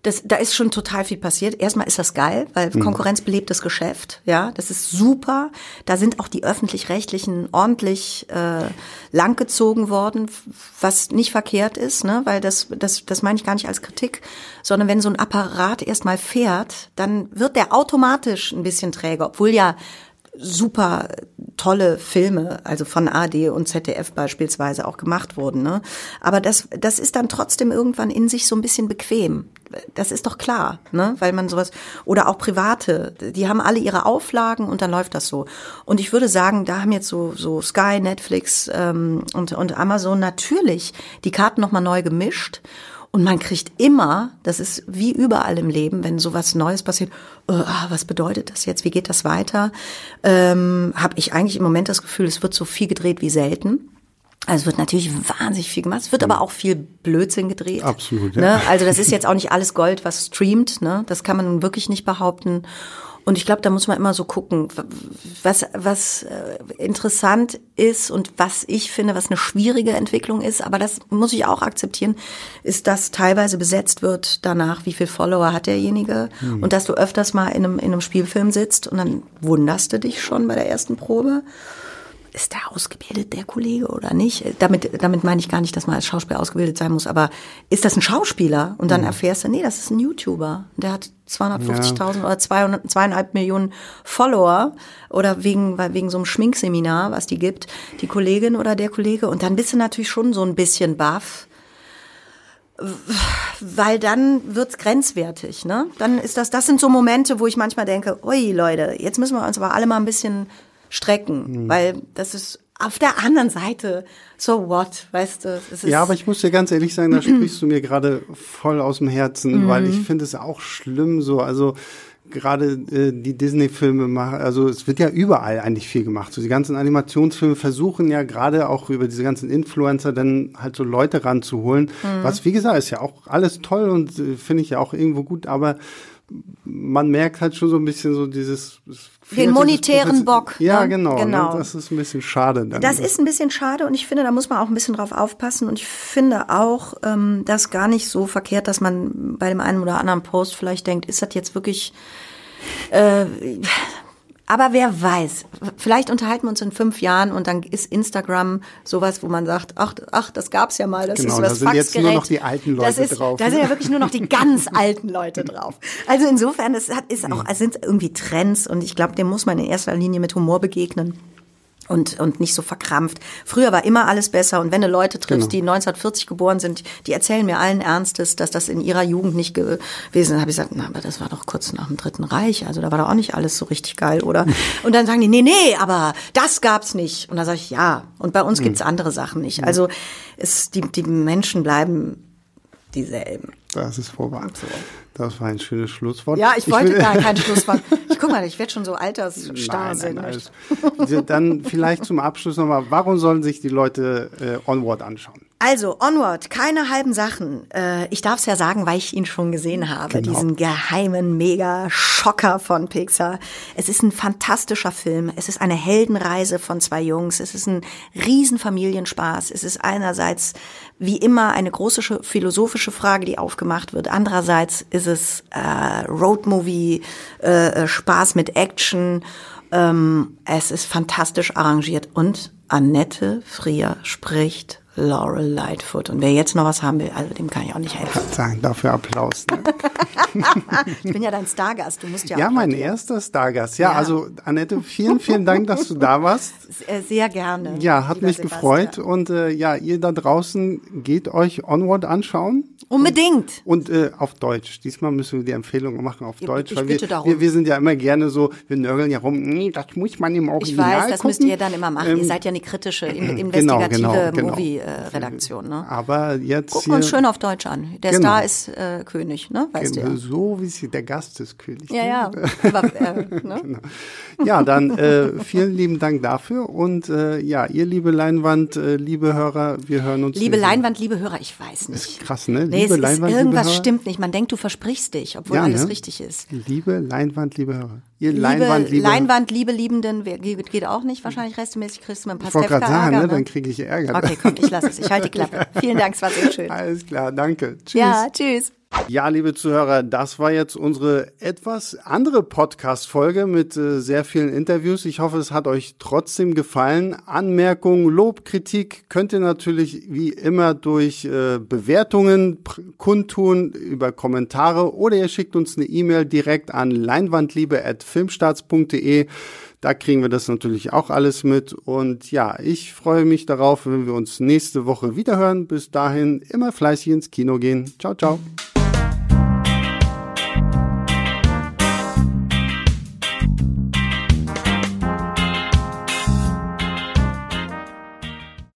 Speaker 5: Das, da ist schon total viel passiert. Erstmal ist das geil, weil Konkurrenz belebt das Geschäft. Ja, das ist super. Da sind auch die Öffentlich-Rechtlichen ordentlich äh, langgezogen worden, was nicht verkehrt ist, ne? Weil das, das, das meine ich gar nicht als Kritik, sondern wenn so ein Apparat erstmal fährt, dann wird der automatisch ein bisschen träger, obwohl ja super tolle Filme, also von A R D und Z D F beispielsweise auch gemacht wurden, ne? Aber das, das ist dann trotzdem irgendwann in sich so ein bisschen bequem. Das ist doch klar, ne? Weil man sowas, oder auch Private, die haben alle ihre Auflagen und dann läuft das so. Und ich würde sagen, da haben jetzt so, so Sky, Netflix ähm, und, und Amazon natürlich die Karten nochmal neu gemischt. Und man kriegt immer, das ist wie überall im Leben, wenn sowas Neues passiert, oh, was bedeutet das jetzt, wie geht das weiter, ähm, habe ich eigentlich im Moment das Gefühl, es wird so viel gedreht wie selten. Also es wird natürlich wahnsinnig viel gemacht, es wird aber auch viel Blödsinn gedreht.
Speaker 1: Absolut, ja.
Speaker 5: Ne? Also das ist jetzt auch nicht alles Gold, was streamt, ne? Das kann man nun wirklich nicht behaupten. Und ich glaube, da muss man immer so gucken, was, was interessant ist und was ich finde, was eine schwierige Entwicklung ist, aber das muss ich auch akzeptieren, ist, dass teilweise besetzt wird danach, wie viel Follower hat derjenige hm. und dass du öfters mal in einem, in einem Spielfilm sitzt und dann wunderst du dich schon bei der ersten Probe. Ist der ausgebildet, der Kollege, oder nicht? Damit, damit meine ich gar nicht, dass man als Schauspieler ausgebildet sein muss, aber ist das ein Schauspieler? Und dann mhm. erfährst du, nee, das ist ein YouTuber. Der hat zweihundertfünfzigtausend ja. oder zweihundert, zweieinhalb Millionen Follower oder wegen, wegen so einem Schminkseminar, was die gibt, die Kollegin oder der Kollege. Und dann bist du natürlich schon so ein bisschen baff, weil dann wird's grenzwertig, ne? Dann ist das, das sind so Momente, wo ich manchmal denke, ui, Leute, jetzt müssen wir uns aber alle mal ein bisschen strecken, mhm. weil das ist auf der anderen Seite, so what, weißt du. Es ist
Speaker 1: ja, aber ich muss dir ganz ehrlich sagen, da sprichst du mir gerade voll aus dem Herzen, mhm. weil ich finde es auch schlimm so, also gerade äh, die Disney-Filme machen, also es wird ja überall eigentlich viel gemacht. So die ganzen Animationsfilme versuchen ja gerade auch über diese ganzen Influencer dann halt so Leute ranzuholen, mhm. was wie gesagt ist ja auch alles toll und äh, finde ich ja auch irgendwo gut, aber man merkt halt schon so ein bisschen so dieses
Speaker 5: den monetären Bock.
Speaker 1: Ja,
Speaker 5: ne?
Speaker 1: genau.
Speaker 5: genau.
Speaker 1: Ne? Das ist ein bisschen schade. Dann.
Speaker 5: Das ist ein bisschen schade und ich finde, da muss man auch ein bisschen drauf aufpassen und ich finde auch, ähm, das gar nicht so verkehrt, dass man bei dem einen oder anderen Post vielleicht denkt, ist das jetzt wirklich äh, aber wer weiß, vielleicht unterhalten wir uns in fünf Jahren und dann ist Instagram sowas, wo man sagt, ach, ach, das gab's ja mal, das
Speaker 1: genau,
Speaker 5: ist was
Speaker 1: da sind jetzt nur noch die alten Leute
Speaker 5: das ist,
Speaker 1: drauf.
Speaker 5: Da sind ja wirklich nur noch die ganz alten Leute drauf. Also insofern, es hat, ist auch, es sind irgendwie Trends und ich glaube, dem muss man in erster Linie mit Humor begegnen. Und, und nicht so verkrampft. Früher war immer alles besser und wenn du Leute triffst, genau. die neunzehnhundertvierzig geboren sind, die erzählen mir allen Ernstes, dass das in ihrer Jugend nicht gewesen ist. Dann habe ich gesagt, na, aber das war doch kurz nach dem Dritten Reich, also da war doch auch nicht alles so richtig geil, oder? Und dann sagen die, nee, nee, aber das gab's nicht. Und dann sage ich, ja, und bei uns gibt's andere Sachen nicht. Also es, die, die Menschen bleiben dieselben.
Speaker 1: Das ist vorbei. So. Das war ein schönes Schlusswort.
Speaker 5: Ja, ich wollte ich gar kein Schlusswort. Ich guck mal, ich werde schon so altersstarr sind.
Speaker 1: Dann vielleicht zum Abschluss nochmal, warum sollen sich die Leute äh, Onward anschauen?
Speaker 5: Also, Onward, keine halben Sachen. Äh, ich darf es ja sagen, weil ich ihn schon gesehen habe, genau. diesen geheimen Mega-Schocker von Pixar. Es ist ein fantastischer Film. Es ist eine Heldenreise von zwei Jungs. Es ist ein Riesenfamilienspaß. Es ist einerseits wie immer eine große philosophische Frage, die aufgemacht wird. Andererseits ist es äh, Roadmovie, äh, Spaß mit Action. Ähm, es ist fantastisch arrangiert und Annette Frier spricht Laurel Lightfoot. Und wer jetzt noch was haben will, also dem kann ich auch nicht helfen.
Speaker 1: Sagen dafür Applaus. Ne?
Speaker 5: Ich bin ja dein Stargast, du musst ja
Speaker 1: Ja, mein erster Stargast. Ja, ja, also Annette, vielen, vielen Dank, dass du da warst.
Speaker 5: Sehr gerne.
Speaker 1: Ja, hat mich Sebastian. gefreut. Und äh, ja, ihr da draußen geht euch Onward anschauen.
Speaker 5: Unbedingt.
Speaker 1: Und, und äh, auf Deutsch. Diesmal müssen wir die Empfehlung machen auf
Speaker 5: ich,
Speaker 1: Deutsch.
Speaker 5: Ich
Speaker 1: weil
Speaker 5: bitte
Speaker 1: wir,
Speaker 5: darum.
Speaker 1: wir, wir sind ja immer gerne so, wir nörgeln ja rum, nee, das muss man im Original
Speaker 5: Ich weiß, das
Speaker 1: gucken.
Speaker 5: müsst ihr dann immer machen.
Speaker 1: Ähm,
Speaker 5: ihr seid ja eine kritische, investigative
Speaker 1: genau, genau, genau.
Speaker 5: Movie-Redaktion. Ne?
Speaker 1: Aber jetzt
Speaker 5: Gucken wir uns schön auf Deutsch an. Der
Speaker 1: genau.
Speaker 5: Star ist äh, König, ne? Weißt
Speaker 1: genau,
Speaker 5: du ja.
Speaker 1: So wie sie, der Gast ist König.
Speaker 5: Ja,
Speaker 1: ne?
Speaker 5: ja. Aber, äh, ne?
Speaker 1: Genau. Ja, dann äh, vielen lieben Dank dafür. Und äh, ja, ihr liebe Leinwand, äh, liebe Hörer, wir hören uns.
Speaker 5: Liebe Leinwand, liebe Hörer, ich weiß nicht.
Speaker 1: Ist krass, ne?
Speaker 5: Nee,
Speaker 1: liebe
Speaker 5: es
Speaker 1: Leinwand,
Speaker 5: ist, irgendwas
Speaker 1: liebe Hörer.
Speaker 5: stimmt nicht. Man denkt, du versprichst dich, obwohl
Speaker 1: ja,
Speaker 5: alles
Speaker 1: ne?
Speaker 5: richtig ist.
Speaker 1: Liebe Leinwand, liebe Hörer. Ihr
Speaker 5: Liebe
Speaker 1: Leinwand, liebe
Speaker 5: Leinwand, liebe Liebenden, geht auch nicht wahrscheinlich regelmäßig, kriegst du mit ein paar
Speaker 1: Ich wollte gerade sagen,
Speaker 5: Ärger,
Speaker 1: ne?
Speaker 5: ne?
Speaker 1: Dann kriege ich Ärger.
Speaker 5: Okay, komm, ich lasse es. Ich halte die Klappe. Vielen Dank, es war sehr schön.
Speaker 1: Alles klar, danke. Tschüss.
Speaker 5: Ja, tschüss.
Speaker 1: Ja, liebe Zuhörer, das war jetzt unsere etwas andere Podcast-Folge mit äh, sehr vielen Interviews. Ich hoffe, es hat euch trotzdem gefallen. Anmerkungen, Lob, Kritik könnt ihr natürlich wie immer durch äh, Bewertungen kundtun, über Kommentare oder ihr schickt uns eine E-Mail direkt an leinwandliebe at filmstarts punkt de. Da kriegen wir das natürlich auch alles mit. Und ja, ich freue mich darauf, wenn wir uns nächste Woche wiederhören. Bis dahin immer fleißig ins Kino gehen. Ciao, ciao.